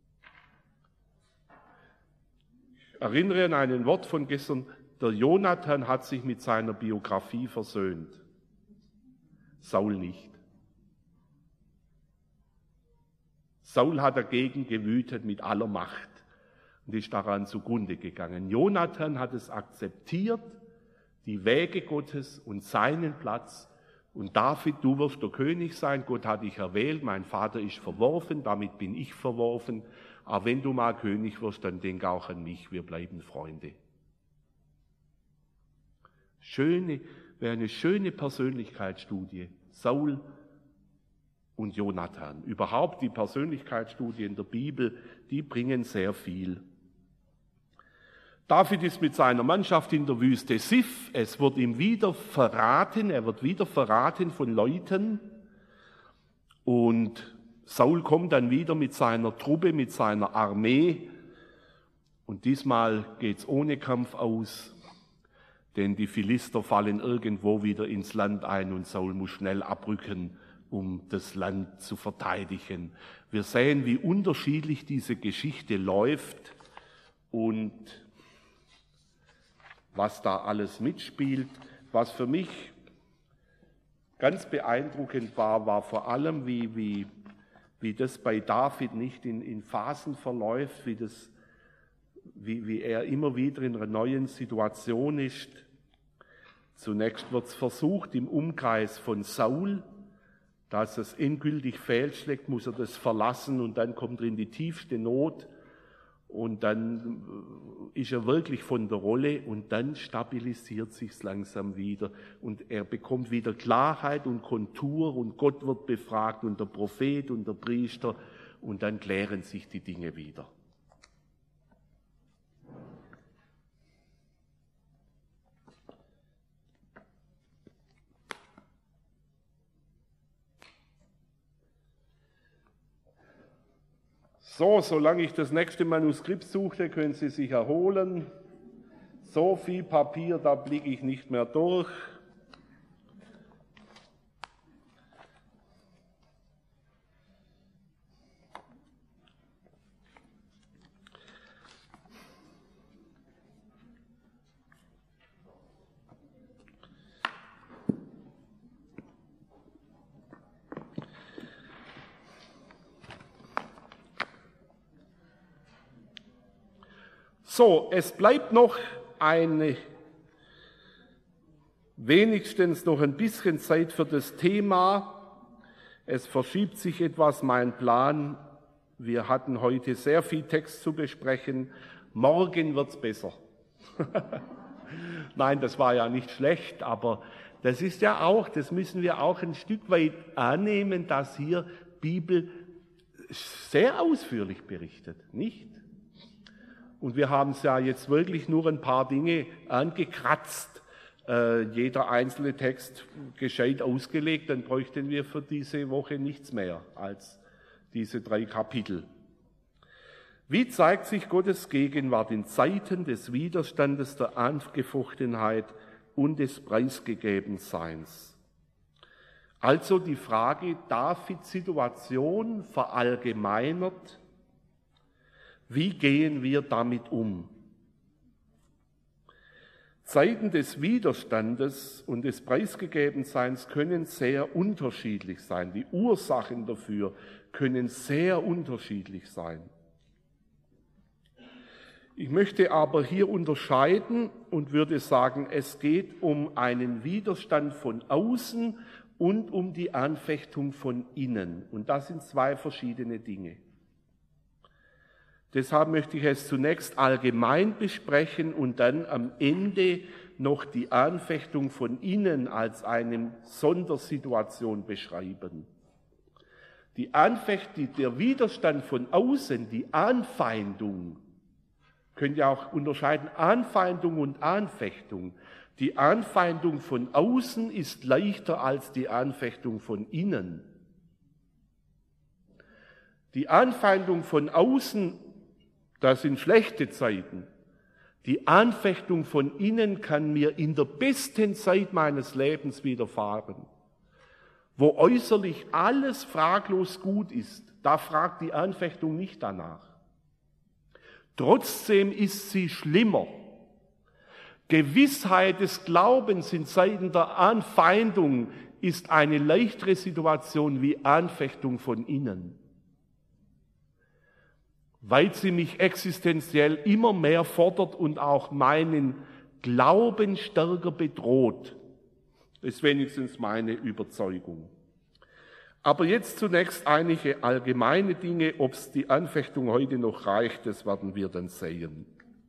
Ich erinnere an ein Wort von gestern, der Jonathan hat sich mit seiner Biografie versöhnt, Saul nicht. Saul hat dagegen gewütet mit aller Macht und ist daran zugrunde gegangen. Jonathan hat es akzeptiert, die Wege Gottes und seinen Platz. Und David, du wirst der König sein, Gott hat dich erwählt, mein Vater ist verworfen, damit bin ich verworfen. Aber wenn du mal König wirst, dann denk auch an mich, wir bleiben Freunde. Wäre eine schöne Persönlichkeitsstudie, Saul und Jonathan. Überhaupt die Persönlichkeitsstudien in der Bibel, die bringen sehr viel. David ist mit seiner Mannschaft in der Wüste Sif. Es wird ihm wieder verraten, er wird wieder verraten von Leuten. Und Saul kommt dann wieder mit seiner Truppe, mit seiner Armee. Und diesmal geht's ohne Kampf aus, denn die Philister fallen irgendwo wieder ins Land ein und Saul muss schnell abrücken, um das Land zu verteidigen. Wir sehen, wie unterschiedlich diese Geschichte läuft und was da alles mitspielt. Was für mich ganz beeindruckend war vor allem, wie das bei David nicht in Phasen verläuft, wie er immer wieder in einer neuen Situation ist. Zunächst wird es versucht im Umkreis von Saul, dass es endgültig fehlschlägt, muss er das verlassen und dann kommt er in die tiefste Not und dann ist er wirklich von der Rolle und dann stabilisiert sich's langsam wieder und er bekommt wieder Klarheit und Kontur und Gott wird befragt und der Prophet und der Priester und dann klären sich die Dinge wieder. So, solange ich das nächste Manuskript suchte, können Sie sich erholen. So viel Papier, da blicke ich nicht mehr durch. So, es bleibt noch wenigstens noch ein bisschen Zeit für das Thema. Es verschiebt sich etwas mein Plan. Wir hatten heute sehr viel Text zu besprechen. Morgen wird's besser. Nein, das war ja nicht schlecht, aber das ist ja auch, das müssen wir auch ein Stück weit annehmen, dass hier Bibel sehr ausführlich berichtet, nicht? Und wir haben es ja jetzt wirklich nur ein paar Dinge angekratzt, jeder einzelne Text gescheit ausgelegt, dann bräuchten wir für diese Woche nichts mehr als diese 3 Kapitel. Wie zeigt sich Gottes Gegenwart in Zeiten des Widerstandes, der Angefochtenheit und des Preisgegebenseins? Also die Frage Davids Situation verallgemeinert. Wie gehen wir damit um? Zeiten des Widerstandes und des Preisgegebenseins können sehr unterschiedlich sein. Die Ursachen dafür können sehr unterschiedlich sein. Ich möchte aber hier unterscheiden und würde sagen, es geht um einen Widerstand von außen und um die Anfechtung von innen. Und das sind 2 verschiedene Dinge. Deshalb möchte ich es zunächst allgemein besprechen und dann am Ende noch die Anfechtung von innen als eine Sondersituation beschreiben. Der Widerstand von außen, die Anfeindung, könnt ihr auch unterscheiden, Anfeindung und Anfechtung. Die Anfeindung von außen ist leichter als die Anfechtung von innen. Die Anfeindung von außen, das sind schlechte Zeiten. Die Anfechtung von innen kann mir in der besten Zeit meines Lebens widerfahren. Wo äußerlich alles fraglos gut ist, da fragt die Anfechtung nicht danach. Trotzdem ist sie schlimmer. Gewissheit des Glaubens in Zeiten der Anfeindung ist eine leichtere Situation wie Anfechtung von innen, weil sie mich existenziell immer mehr fordert und auch meinen Glauben stärker bedroht. Das ist wenigstens meine Überzeugung. Aber jetzt zunächst einige allgemeine Dinge. Ob es die Anfechtung heute noch reicht, das werden wir dann sehen.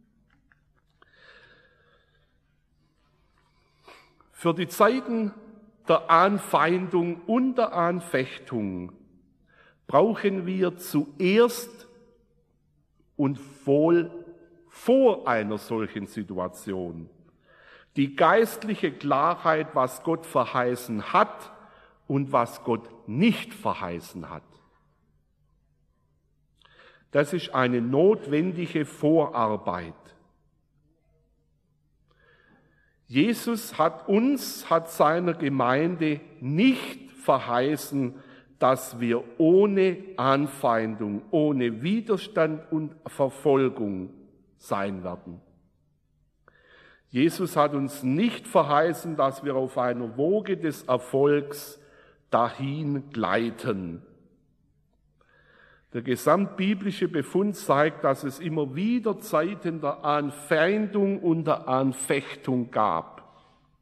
Für die Zeiten der Anfeindung und der Anfechtung brauchen wir zuerst und wohl vor einer solchen Situation die geistliche Klarheit, was Gott verheißen hat und was Gott nicht verheißen hat. Das ist eine notwendige Vorarbeit. Jesus hat seiner Gemeinde nicht verheißen, dass wir ohne Anfeindung, ohne Widerstand und Verfolgung sein werden. Jesus hat uns nicht verheißen, dass wir auf einer Woge des Erfolgs dahin gleiten. Der gesamtbiblische Befund zeigt, dass es immer wieder Zeiten der Anfeindung und der Anfechtung gab.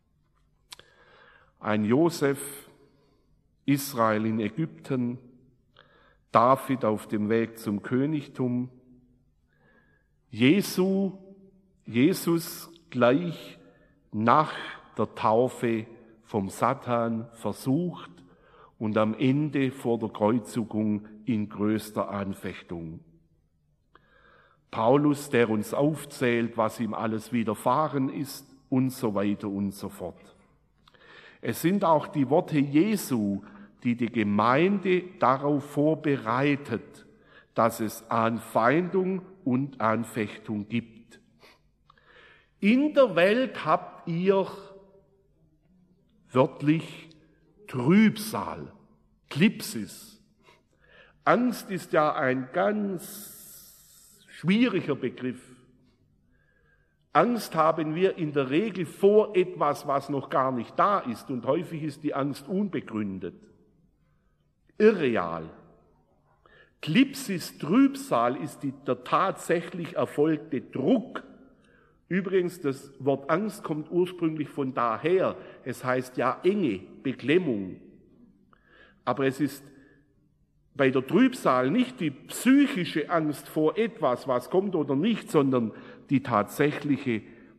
Ein Josef, Israel in Ägypten, David auf dem Weg zum Königtum, Jesus gleich nach der Taufe vom Satan versucht und am Ende vor der Kreuzigung in größter Anfechtung. Paulus, der uns aufzählt, was ihm alles widerfahren ist und so weiter und so fort. Es sind auch die Worte Jesu, die die Gemeinde darauf vorbereitet, dass es Anfeindung und Anfechtung gibt. In der Welt habt ihr wörtlich Trübsal, Klipsis. Angst ist ja ein ganz schwieriger Begriff. Angst haben wir in der Regel vor etwas, was noch gar nicht da ist, und häufig ist die Angst unbegründet, irreal. Klipsis, Trübsal ist der tatsächlich erfolgte Druck. Übrigens, das Wort Angst kommt ursprünglich von daher. Es heißt ja Enge, Beklemmung. Aber es ist bei der Trübsal nicht die psychische Angst vor etwas, was kommt oder nicht, sondern die tatsächliche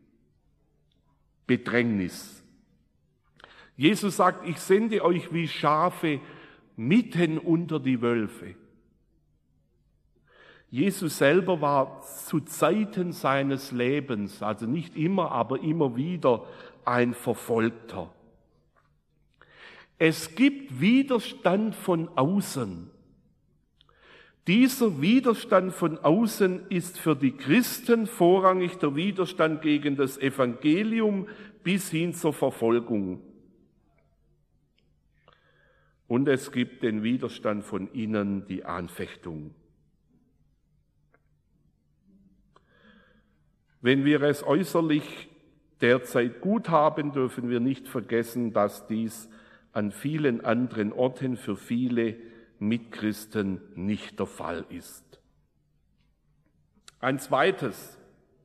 Bedrängnis. Jesus sagt, ich sende euch wie Schafe mitten unter die Wölfe. Jesus selber war zu Zeiten seines Lebens, also nicht immer, aber immer wieder ein Verfolgter. Es gibt Widerstand von außen. Dieser Widerstand von außen ist für die Christen vorrangig der Widerstand gegen das Evangelium bis hin zur Verfolgung. Und es gibt den Widerstand von innen, die Anfechtung. Wenn wir es äußerlich derzeit gut haben, dürfen wir nicht vergessen, dass dies an vielen anderen Orten für viele Mitchristen nicht der Fall ist. Ein zweites.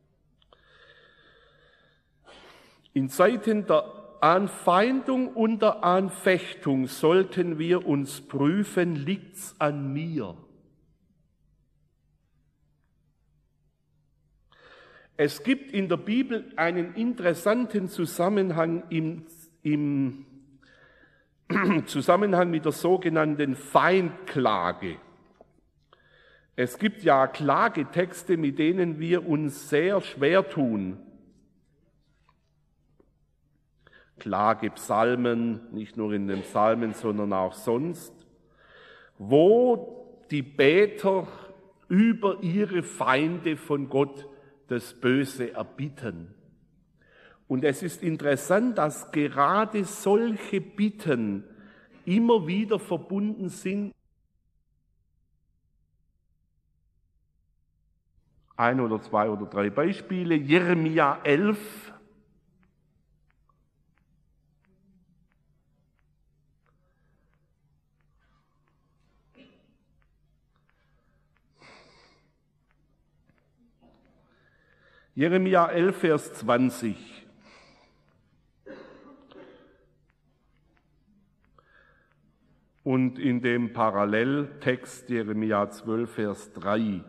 In Zeiten der Anfeindung und der Anfechtung sollten wir uns prüfen, liegt's an mir? Es gibt in der Bibel einen interessanten Zusammenhang im Zusammenhang mit der sogenannten Feindklage. Es gibt ja Klagetexte, mit denen wir uns sehr schwer tun. Klagepsalmen, nicht nur in den Psalmen, sondern auch sonst, wo die Beter über ihre Feinde von Gott das Böse erbitten. Und es ist interessant, dass gerade solche Bitten immer wieder verbunden sind. Ein oder zwei oder drei Beispiele. Jeremia 11. Jeremia 11, Vers 20. Und in dem Paralleltext Jeremia 12, Vers 3.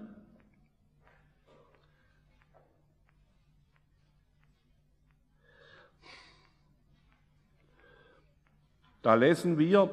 Da lesen wir,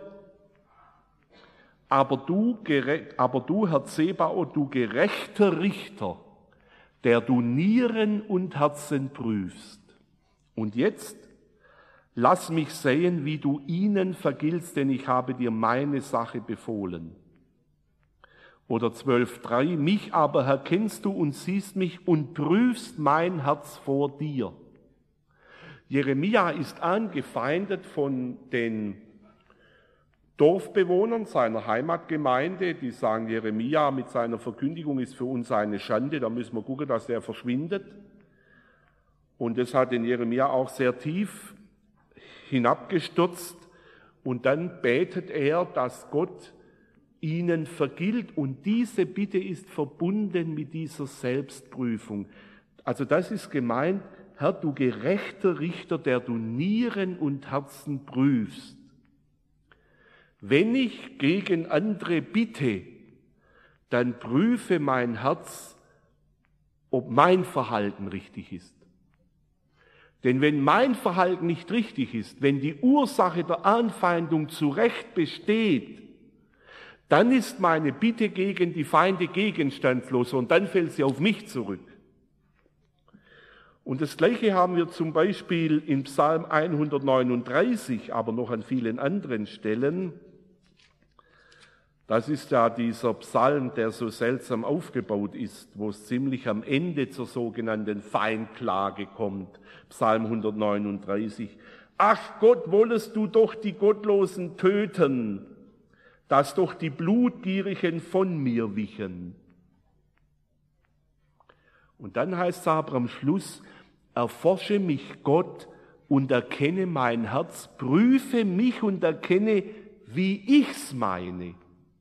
aber du, Herr Zebaoth, du gerechter Richter, der du Nieren und Herzen prüfst. Und jetzt lass mich sehen, wie du ihnen vergiltst, denn ich habe dir meine Sache befohlen. Oder 12,3, mich aber erkennst du und siehst mich und prüfst mein Herz vor dir. Jeremia ist angefeindet von den Dorfbewohnern seiner Heimatgemeinde, die sagen, Jeremia mit seiner Verkündigung ist für uns eine Schande, da müssen wir gucken, dass er verschwindet. Und das hat den Jeremia auch sehr tief hinabgestürzt. Und dann betet er, dass Gott ihnen vergilt. Und diese Bitte ist verbunden mit dieser Selbstprüfung. Also das ist gemeint, Herr, du gerechter Richter, der du Nieren und Herzen prüfst. Wenn ich gegen andere bitte, dann prüfe mein Herz, ob mein Verhalten richtig ist. Denn wenn mein Verhalten nicht richtig ist, wenn die Ursache der Anfeindung zu Recht besteht, dann ist meine Bitte gegen die Feinde gegenstandlos und dann fällt sie auf mich zurück. Und das Gleiche haben wir zum Beispiel im Psalm 139, aber noch an vielen anderen Stellen. Das ist ja dieser Psalm, der so seltsam aufgebaut ist, wo es ziemlich am Ende zur sogenannten Feindklage kommt. Psalm 139. Ach Gott, wollest du doch die Gottlosen töten, dass doch die Blutgierigen von mir wichen. Und dann heißt es aber am Schluss, erforsche mich Gott und erkenne mein Herz, prüfe mich und erkenne, wie ich's meine.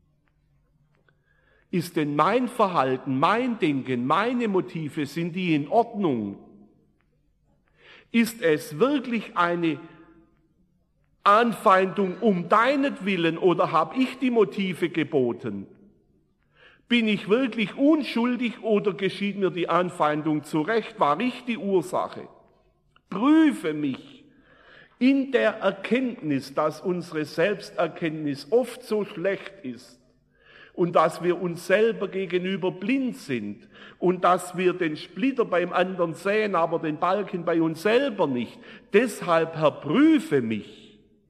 Ist denn mein Verhalten, mein Denken, meine Motive, sind die in Ordnung? Ist es wirklich eine Anfeindung um deinetwillen oder habe ich die Motive geboten? Bin ich wirklich unschuldig oder geschieht mir die Anfeindung zurecht? War ich die Ursache? Prüfe mich in der Erkenntnis, dass unsere Selbsterkenntnis oft so schlecht ist und dass wir uns selber gegenüber blind sind und dass wir den Splitter beim anderen sehen, aber den Balken bei uns selber nicht. Deshalb, Herr, prüfe mich.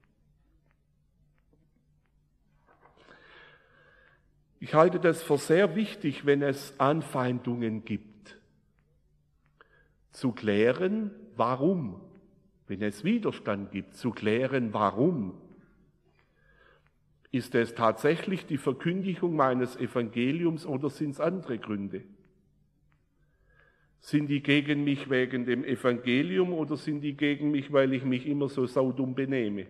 Ich halte das für sehr wichtig, wenn es Anfeindungen gibt, zu klären, warum. Wenn es Widerstand gibt, zu klären, warum. Ist es tatsächlich die Verkündigung meines Evangeliums oder sind es andere Gründe? Sind die gegen mich wegen dem Evangelium oder sind die gegen mich, weil ich mich immer so saudumm benehme?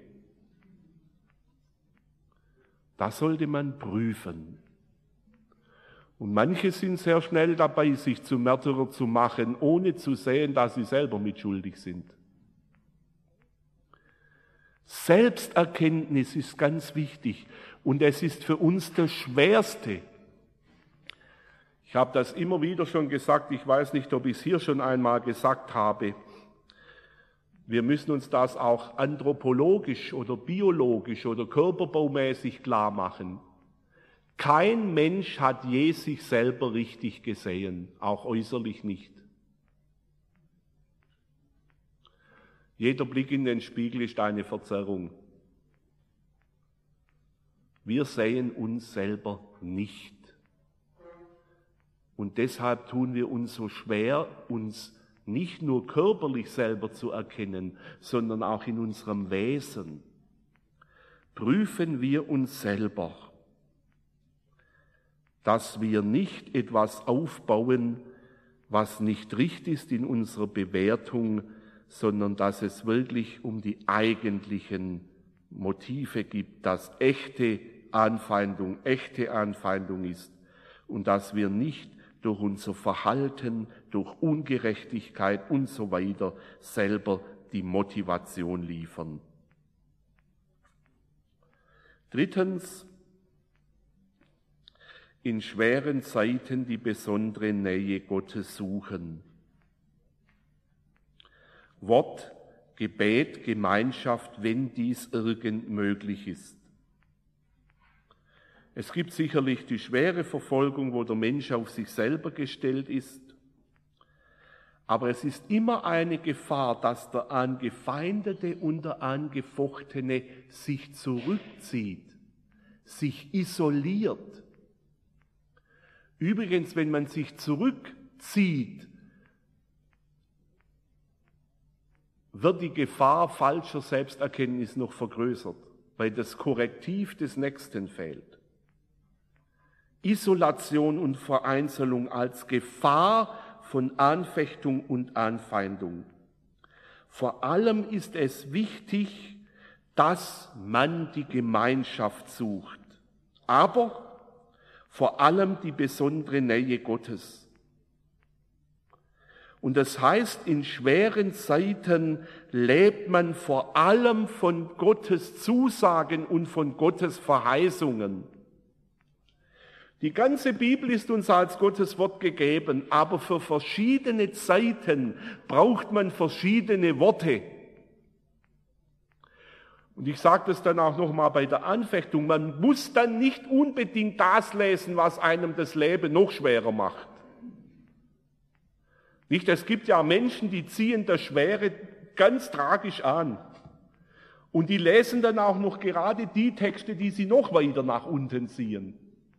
Das sollte man prüfen. Und manche sind sehr schnell dabei, sich zu Märtyrer zu machen, ohne zu sehen, dass sie selber mitschuldig sind. Selbsterkenntnis ist ganz wichtig und es ist für uns das Schwerste. Ich habe das immer wieder schon gesagt, ich weiß nicht, ob ich es hier schon einmal gesagt habe. Wir müssen uns das auch anthropologisch oder biologisch oder körperbaumäßig klar machen. Kein Mensch hat je sich selber richtig gesehen, auch äußerlich nicht. Jeder Blick in den Spiegel ist eine Verzerrung. Wir sehen uns selber nicht. Und deshalb tun wir uns so schwer, uns nicht nur körperlich selber zu erkennen, sondern auch in unserem Wesen. Prüfen wir uns selber, dass wir nicht etwas aufbauen, was nicht richtig ist in unserer Bewertung, sondern dass es wirklich um die eigentlichen Motive gibt, dass echte Anfeindung ist und dass wir nicht durch unser Verhalten, durch Ungerechtigkeit und so weiter selber die Motivation liefern. Drittens, in schweren Zeiten die besondere Nähe Gottes suchen. Wort, Gebet, Gemeinschaft, wenn dies irgend möglich ist. Es gibt sicherlich die schwere Verfolgung, wo der Mensch auf sich selber gestellt ist. Aber es ist immer eine Gefahr, dass der Angefeindete und der Angefochtene sich zurückzieht, sich isoliert. Übrigens, wenn man sich zurückzieht, wird die Gefahr falscher Selbsterkenntnis noch vergrößert, weil das Korrektiv des Nächsten fehlt. Isolation und Vereinzelung als Gefahr von Anfechtung und Anfeindung. Vor allem ist es wichtig, dass man die Gemeinschaft sucht, aber vor allem die besondere Nähe Gottes. Und das heißt, in schweren Zeiten lebt man vor allem von Gottes Zusagen und von Gottes Verheißungen. Die ganze Bibel ist uns als Gottes Wort gegeben, aber für verschiedene Zeiten braucht man verschiedene Worte. Und ich sage das dann auch nochmal bei der Anfechtung, man muss dann nicht unbedingt das lesen, was einem das Leben noch schwerer macht. Nicht, es gibt ja Menschen, die ziehen das Schwere ganz tragisch an. Und die lesen dann auch noch gerade die Texte, die sie noch weiter nach unten ziehen.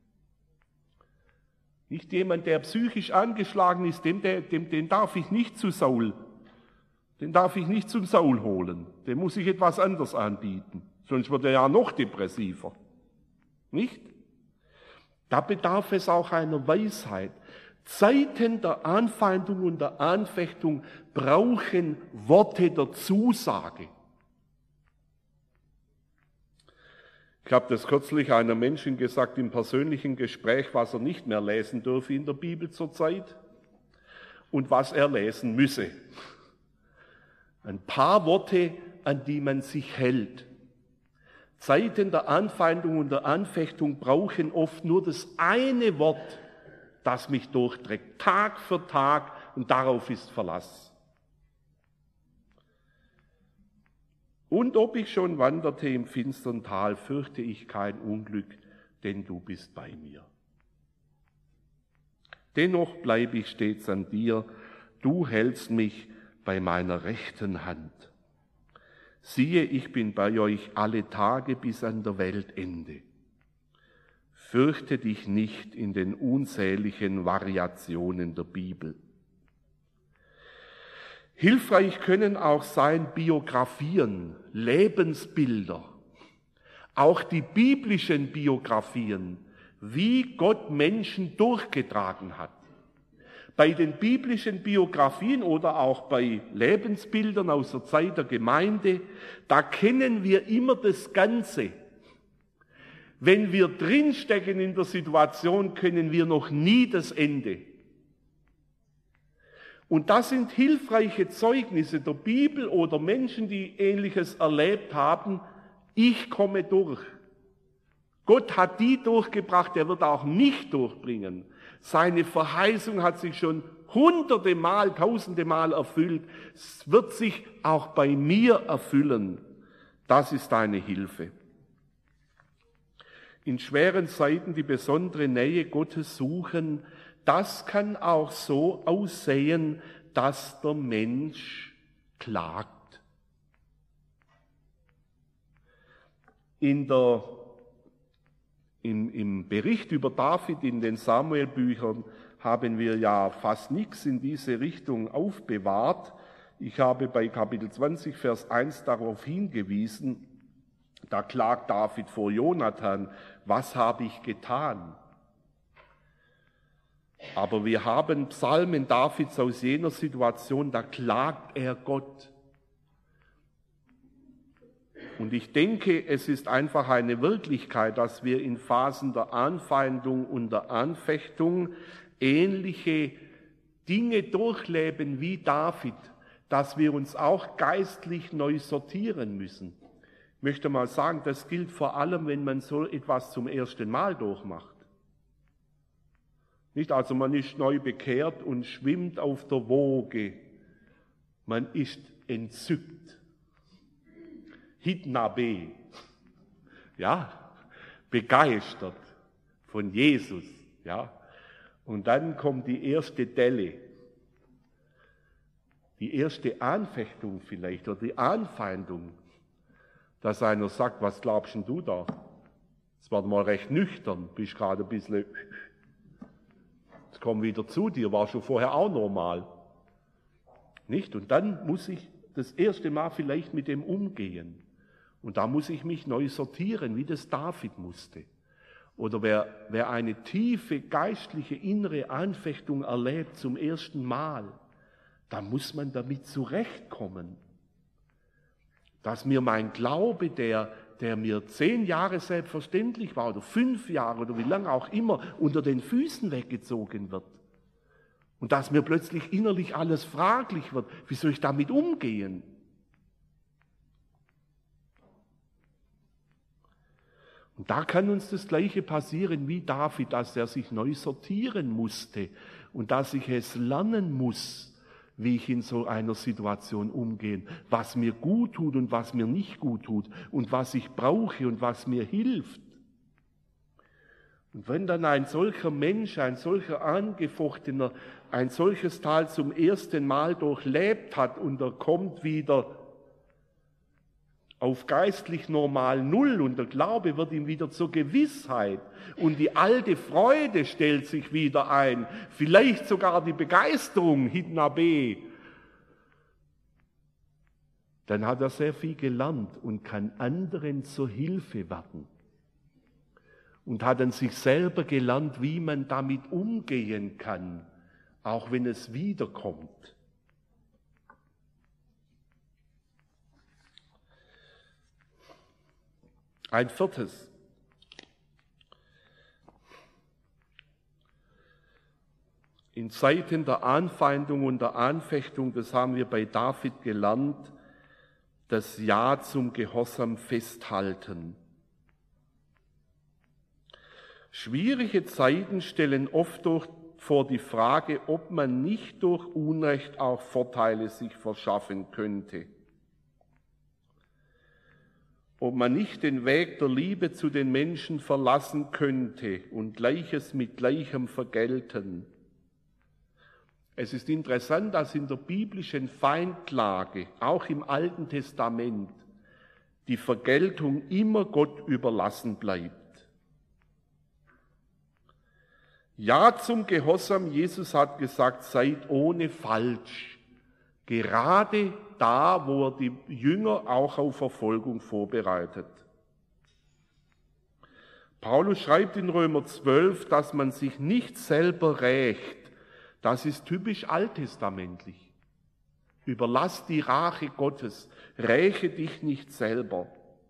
Nicht jemand, der psychisch angeschlagen ist, den darf ich nicht zu Saul, den darf ich nicht zum Saul holen. Dem muss ich etwas anderes anbieten, sonst wird er ja noch depressiver. Nicht? Da bedarf es auch einer Weisheit. Zeiten der Anfeindung und der Anfechtung brauchen Worte der Zusage. Ich habe das kürzlich einem Menschen gesagt im persönlichen Gespräch, was er nicht mehr lesen dürfe in der Bibel zurzeit und was er lesen müsse. Ein paar Worte, an die man sich hält. Zeiten der Anfeindung und der Anfechtung brauchen oft nur das eine Wort, das mich durchträgt, Tag für Tag, und darauf ist Verlass. Und ob ich schon wanderte im finstern Tal, fürchte ich kein Unglück, denn du bist bei mir. Dennoch bleibe ich stets an dir, du hältst mich bei meiner rechten Hand. Siehe, ich bin bei euch alle Tage bis an der Weltende. Fürchte dich nicht in den unzähligen Variationen der Bibel. Hilfreich können auch sein Biografien, Lebensbilder, auch die biblischen Biografien, wie Gott Menschen durchgetragen hat. Bei den biblischen Biografien oder auch bei Lebensbildern aus der Zeit der Gemeinde, da kennen wir immer das Ganze. Wenn wir drinstecken in der Situation, kennen wir noch nie das Ende. Und das sind hilfreiche Zeugnisse der Bibel oder Menschen, die Ähnliches erlebt haben. Ich komme durch. Gott hat die durchgebracht, er wird auch mich durchbringen. Seine Verheißung hat sich schon hunderte Mal, tausende Mal erfüllt. Es wird sich auch bei mir erfüllen. Das ist eine Hilfe. In schweren Zeiten die besondere Nähe Gottes suchen, das kann auch so aussehen, dass der Mensch klagt. Im Bericht über David in den Samuelbüchern haben wir ja fast nichts in diese Richtung aufbewahrt. Ich habe bei Kapitel 20, Vers 1 darauf hingewiesen, da klagt David vor Jonathan, was habe ich getan? Aber wir haben Psalmen Davids aus jener Situation, da klagt er Gott. Und ich denke, es ist einfach eine Wirklichkeit, dass wir in Phasen der Anfeindung und der Anfechtung ähnliche Dinge durchleben wie David, dass wir uns auch geistlich neu sortieren müssen. Ich möchte mal sagen, das gilt vor allem, wenn man so etwas zum ersten Mal durchmacht. Nicht, also man ist neu bekehrt und schwimmt auf der Woge. Man ist entzückt. Hitnabe, ja, begeistert von Jesus, ja. Und dann kommt die erste Delle, die erste Anfechtung vielleicht oder die Anfeindung, dass einer sagt, was glaubst denn du da? Jetzt war mal recht nüchtern, bist gerade ein bisschen, jetzt komm wieder zu dir, war schon vorher auch normal. Nicht? Und dann muss ich das erste Mal vielleicht mit dem umgehen. Und da muss ich mich neu sortieren, wie das David musste. Oder wer eine tiefe geistliche innere Anfechtung erlebt zum ersten Mal, da muss man damit zurechtkommen. Dass mir mein Glaube, der mir 10 Jahre selbstverständlich war, oder 5 Jahre, oder wie lange auch immer, unter den Füßen weggezogen wird. Und dass mir plötzlich innerlich alles fraglich wird. Wie soll ich damit umgehen? Und da kann uns das Gleiche passieren wie David, dass er sich neu sortieren musste und dass ich es lernen muss, wie ich in so einer Situation umgehe, was mir gut tut und was mir nicht gut tut und was ich brauche und was mir hilft. Und wenn dann ein solcher Mensch, ein solcher Angefochtener, ein solches Tal zum ersten Mal durchlebt hat und er kommt wieder auf geistlich normal Null und der Glaube wird ihm wieder zur Gewissheit und die alte Freude stellt sich wieder ein, vielleicht sogar die Begeisterung, Hitnabe, dann hat er sehr viel gelernt und kann anderen zur Hilfe werden und hat an sich selber gelernt, wie man damit umgehen kann, auch wenn es wiederkommt. Ein viertes. In Zeiten der Anfeindung und der Anfechtung, das haben wir bei David gelernt, das Ja zum Gehorsam festhalten. Schwierige Zeiten stellen oft vor die Frage, ob man nicht durch Unrecht auch Vorteile sich verschaffen könnte. Ob man nicht den Weg der Liebe zu den Menschen verlassen könnte und Gleiches mit Gleichem vergelten. Es ist interessant, dass in der biblischen Feindklage, auch im Alten Testament, die Vergeltung immer Gott überlassen bleibt. Ja zum Gehorsam, Jesus hat gesagt, seid ohne Falsch. Gerade da, wo er die Jünger auch auf Verfolgung vorbereitet. Paulus schreibt in Römer 12, dass man sich nicht selber rächt. Das ist typisch alttestamentlich. Überlass die Rache Gottes, räche dich nicht selber.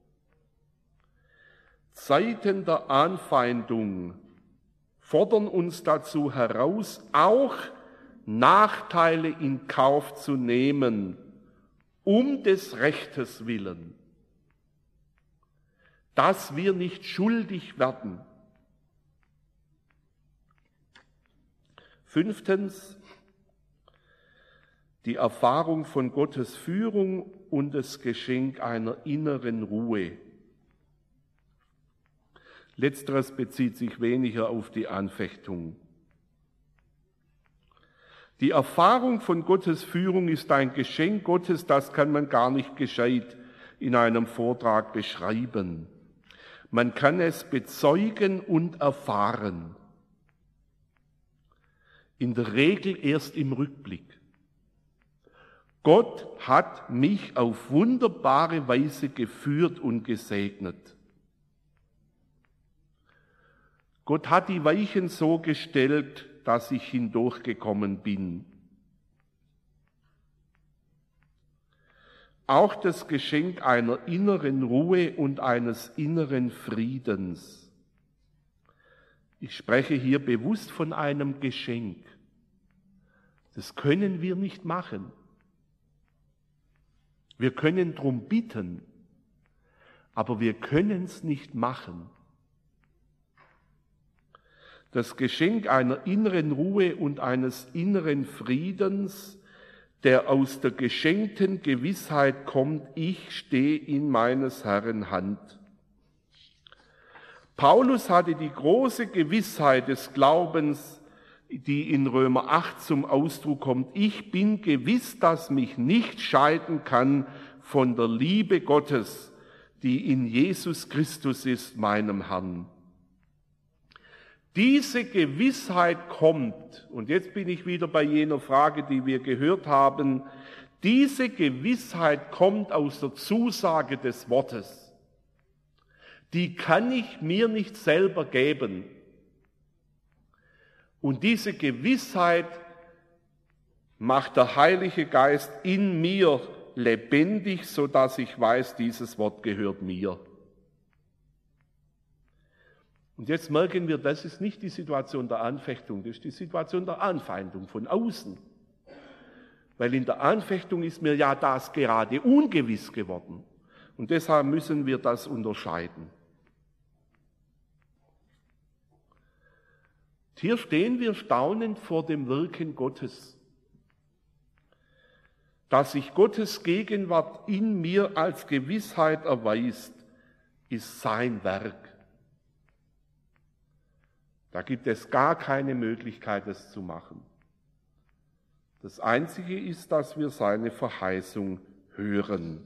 Zeiten der Anfeindung fordern uns dazu heraus, auch Nachteile in Kauf zu nehmen, um des Rechtes willen, dass wir nicht schuldig werden. 5. Die Erfahrung von Gottes Führung und das Geschenk einer inneren Ruhe. Letzteres bezieht sich weniger auf die Anfechtung. Die Erfahrung von Gottes Führung ist ein Geschenk Gottes, das kann man gar nicht gescheit in einem Vortrag beschreiben. Man kann es bezeugen und erfahren. in der Regel erst im Rückblick. Gott hat mich auf wunderbare Weise geführt und gesegnet. Gott hat die Weichen so gestellt, dass ich hindurchgekommen bin. Auch das Geschenk einer inneren Ruhe und eines inneren Friedens. Ich spreche hier bewusst von einem Geschenk. Das können wir nicht machen. Wir können drum bitten, aber wir können es nicht machen. Das Geschenk einer inneren Ruhe und eines inneren Friedens, der aus der geschenkten Gewissheit kommt, ich stehe in meines Herrn Hand. Paulus hatte die große Gewissheit des Glaubens, die in Römer 8 zum Ausdruck kommt. Ich bin gewiss, dass mich nicht scheiden kann von der Liebe Gottes, die in Jesus Christus ist, meinem Herrn. Diese Gewissheit kommt, und jetzt bin ich wieder bei jener Frage, die wir gehört haben, diese Gewissheit kommt aus der Zusage des Wortes. Die kann ich mir nicht selber geben. Und diese Gewissheit macht der Heilige Geist in mir lebendig, sodass ich weiß, dieses Wort gehört mir. Und jetzt merken wir, das ist nicht die Situation der Anfechtung, das ist die Situation der Anfeindung von außen. Weil in der Anfechtung ist mir ja das gerade ungewiss geworden. Und deshalb müssen wir das unterscheiden. Hier stehen wir staunend vor dem Wirken Gottes. Dass sich Gottes Gegenwart in mir als Gewissheit erweist, ist sein Werk. Da gibt es gar keine Möglichkeit, es zu machen. Das Einzige ist, dass wir seine Verheißung hören.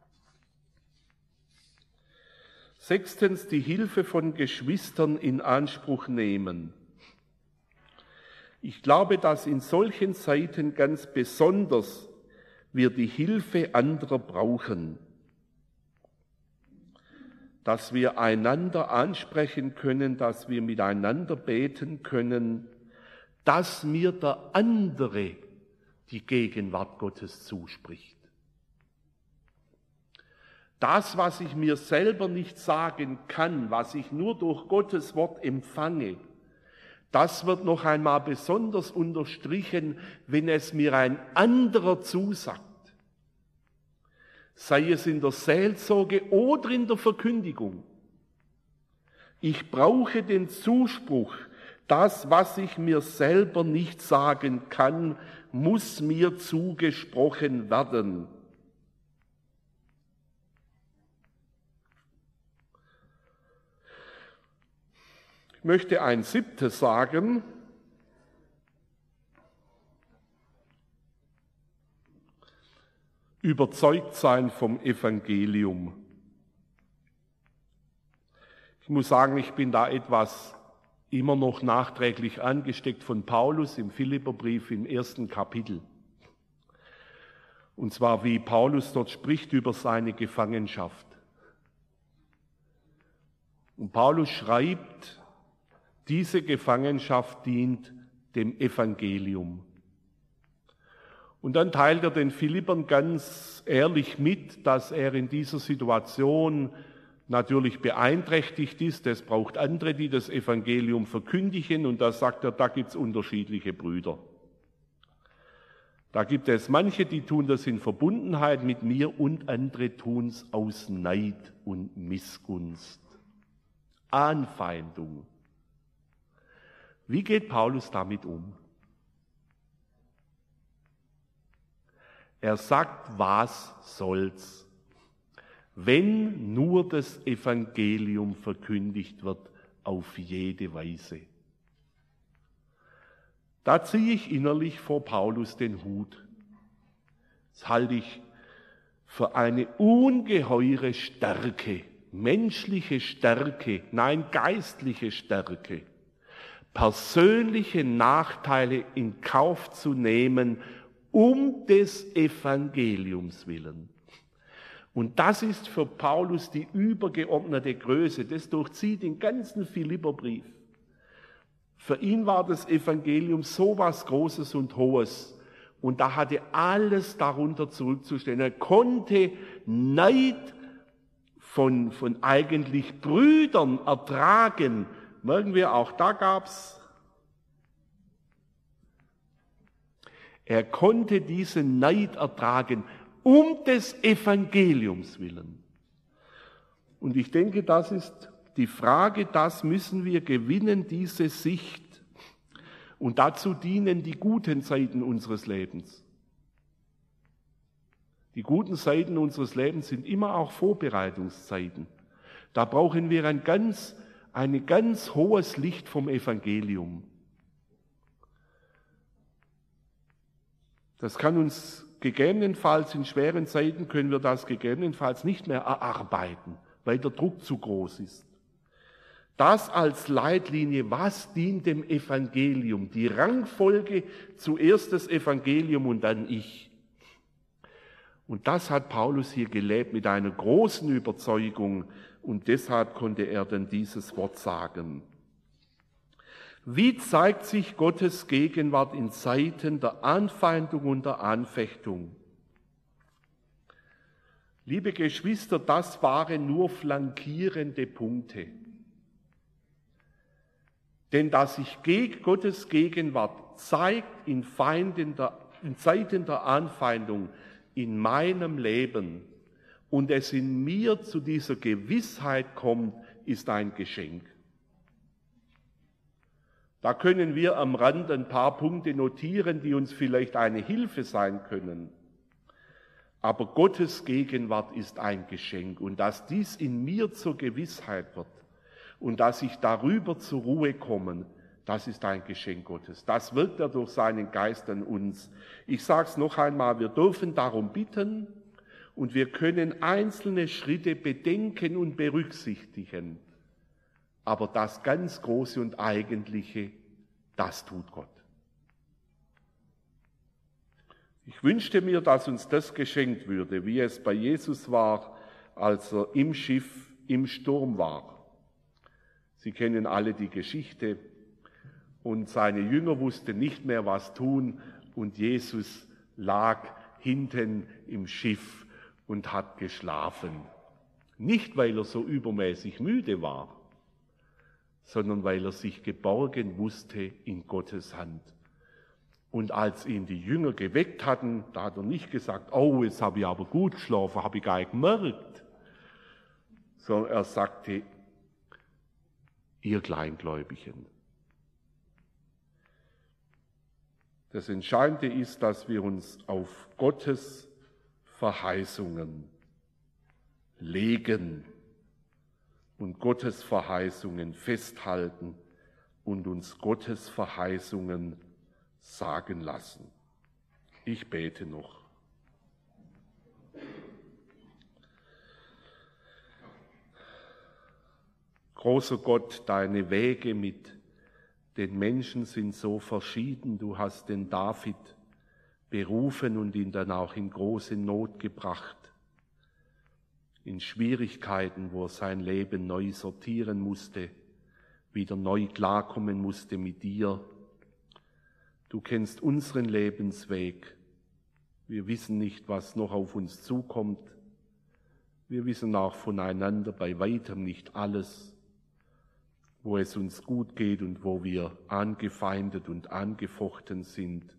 6. Die Hilfe von Geschwistern in Anspruch nehmen. Ich glaube, dass in solchen Zeiten ganz besonders wir die Hilfe anderer brauchen, dass wir einander ansprechen können, dass wir miteinander beten können, dass mir der andere die Gegenwart Gottes zuspricht. Das, was ich mir selber nicht sagen kann, was ich nur durch Gottes Wort empfange, das wird noch einmal besonders unterstrichen, wenn es mir ein anderer zusagt. Sei es in der Seelsorge oder in der Verkündigung. Ich brauche den Zuspruch, das, was ich mir selber nicht sagen kann, muss mir zugesprochen werden. Ich möchte ein 7. sagen. Überzeugt sein vom Evangelium. Ich muss sagen, ich bin da etwas immer noch nachträglich angesteckt von Paulus im Philipperbrief im 1. Kapitel. Und zwar, wie Paulus dort spricht über seine Gefangenschaft. Und Paulus schreibt, diese Gefangenschaft dient dem Evangelium. Und dann teilt er den Philippern ganz ehrlich mit, dass er in dieser Situation natürlich beeinträchtigt ist. Es braucht andere, die das Evangelium verkündigen. Und da sagt er, da gibt es unterschiedliche Brüder. Da gibt es manche, die tun das in Verbundenheit mit mir und andere tun es aus Neid und Missgunst. Anfeindung. Wie geht Paulus damit um? Er sagt, was soll's, wenn nur das Evangelium verkündigt wird auf jede Weise. Da ziehe ich innerlich vor Paulus den Hut. Das halte ich für eine ungeheure Stärke, menschliche Stärke, nein, geistliche Stärke. persönliche Nachteile in Kauf zu nehmen, um des Evangeliums willen. Und das ist für Paulus die übergeordnete Größe. Das durchzieht den ganzen Philipperbrief. Für ihn war das Evangelium so was Großes und Hohes. Und da hatte alles darunter zurückzustellen. Er konnte Neid von eigentlich Brüdern ertragen. Merken wir, auch da gab's. Er konnte diesen Neid ertragen, um des Evangeliums willen. Und ich denke, das ist die Frage, das müssen wir gewinnen, diese Sicht. Und dazu dienen die guten Seiten unseres Lebens. Die guten Seiten unseres Lebens sind immer auch Vorbereitungszeiten. Da brauchen wir ein ganz hohes Licht vom Evangelium. Das kann uns gegebenenfalls in schweren Zeiten, können wir das gegebenenfalls nicht mehr erarbeiten, weil der Druck zu groß ist. Das als Leitlinie, was dient dem Evangelium? Die Rangfolge, zuerst das Evangelium und dann ich. Und das hat Paulus hier gelebt mit einer großen Überzeugung und deshalb konnte er dann dieses Wort sagen. Wie zeigt sich Gottes Gegenwart in Zeiten der Anfeindung und der Anfechtung? Liebe Geschwister, das waren nur flankierende Punkte. Denn dass sich Gottes Gegenwart zeigt in Zeiten der Anfeindung in meinem Leben und es in mir zu dieser Gewissheit kommt, ist ein Geschenk. Da können wir am Rand ein paar Punkte notieren, die uns vielleicht eine Hilfe sein können. Aber Gottes Gegenwart ist ein Geschenk und dass dies in mir zur Gewissheit wird und dass ich darüber zur Ruhe komme, das ist ein Geschenk Gottes. Das wirkt er durch seinen Geist an uns. Ich sage es noch einmal, wir dürfen darum bitten und wir können einzelne Schritte bedenken und berücksichtigen. Aber das ganz Große und Eigentliche, das tut Gott. Ich wünschte mir, dass uns das geschenkt würde, wie es bei Jesus war, als er im Schiff im Sturm war. Sie kennen alle die Geschichte. Und seine Jünger wussten nicht mehr, was tun. Und Jesus lag hinten im Schiff und hat geschlafen. Nicht, weil er so übermäßig müde war, sondern weil er sich geborgen wusste in Gottes Hand. Und als ihn die Jünger geweckt hatten, da hat er nicht gesagt, oh, jetzt habe ich aber gut geschlafen, habe ich gar nicht gemerkt. Sondern er sagte, ihr Kleingläubigen. Das Entscheidende ist, dass wir uns auf Gottes Verheißungen legen und Gottes Verheißungen festhalten und uns Gottes Verheißungen sagen lassen. Ich bete noch. Großer Gott, deine Wege mit den Menschen sind so verschieden. Du hast den David berufen und ihn dann auch in große Not gebracht, in Schwierigkeiten, wo er sein Leben neu sortieren musste, wieder neu klarkommen musste mit dir. Du kennst unseren Lebensweg. Wir wissen nicht, was noch auf uns zukommt. Wir wissen auch voneinander bei weitem nicht alles, wo es uns gut geht und wo wir angefeindet und angefochten sind.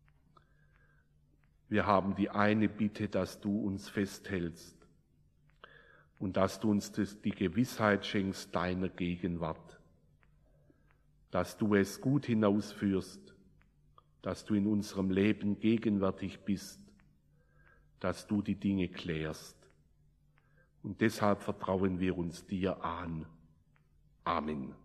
Wir haben die eine Bitte, dass du uns festhältst und dass du uns die Gewissheit schenkst deiner Gegenwart, dass du es gut hinausführst, dass du in unserem Leben gegenwärtig bist, dass du die Dinge klärst. Und deshalb vertrauen wir uns dir an. Amen.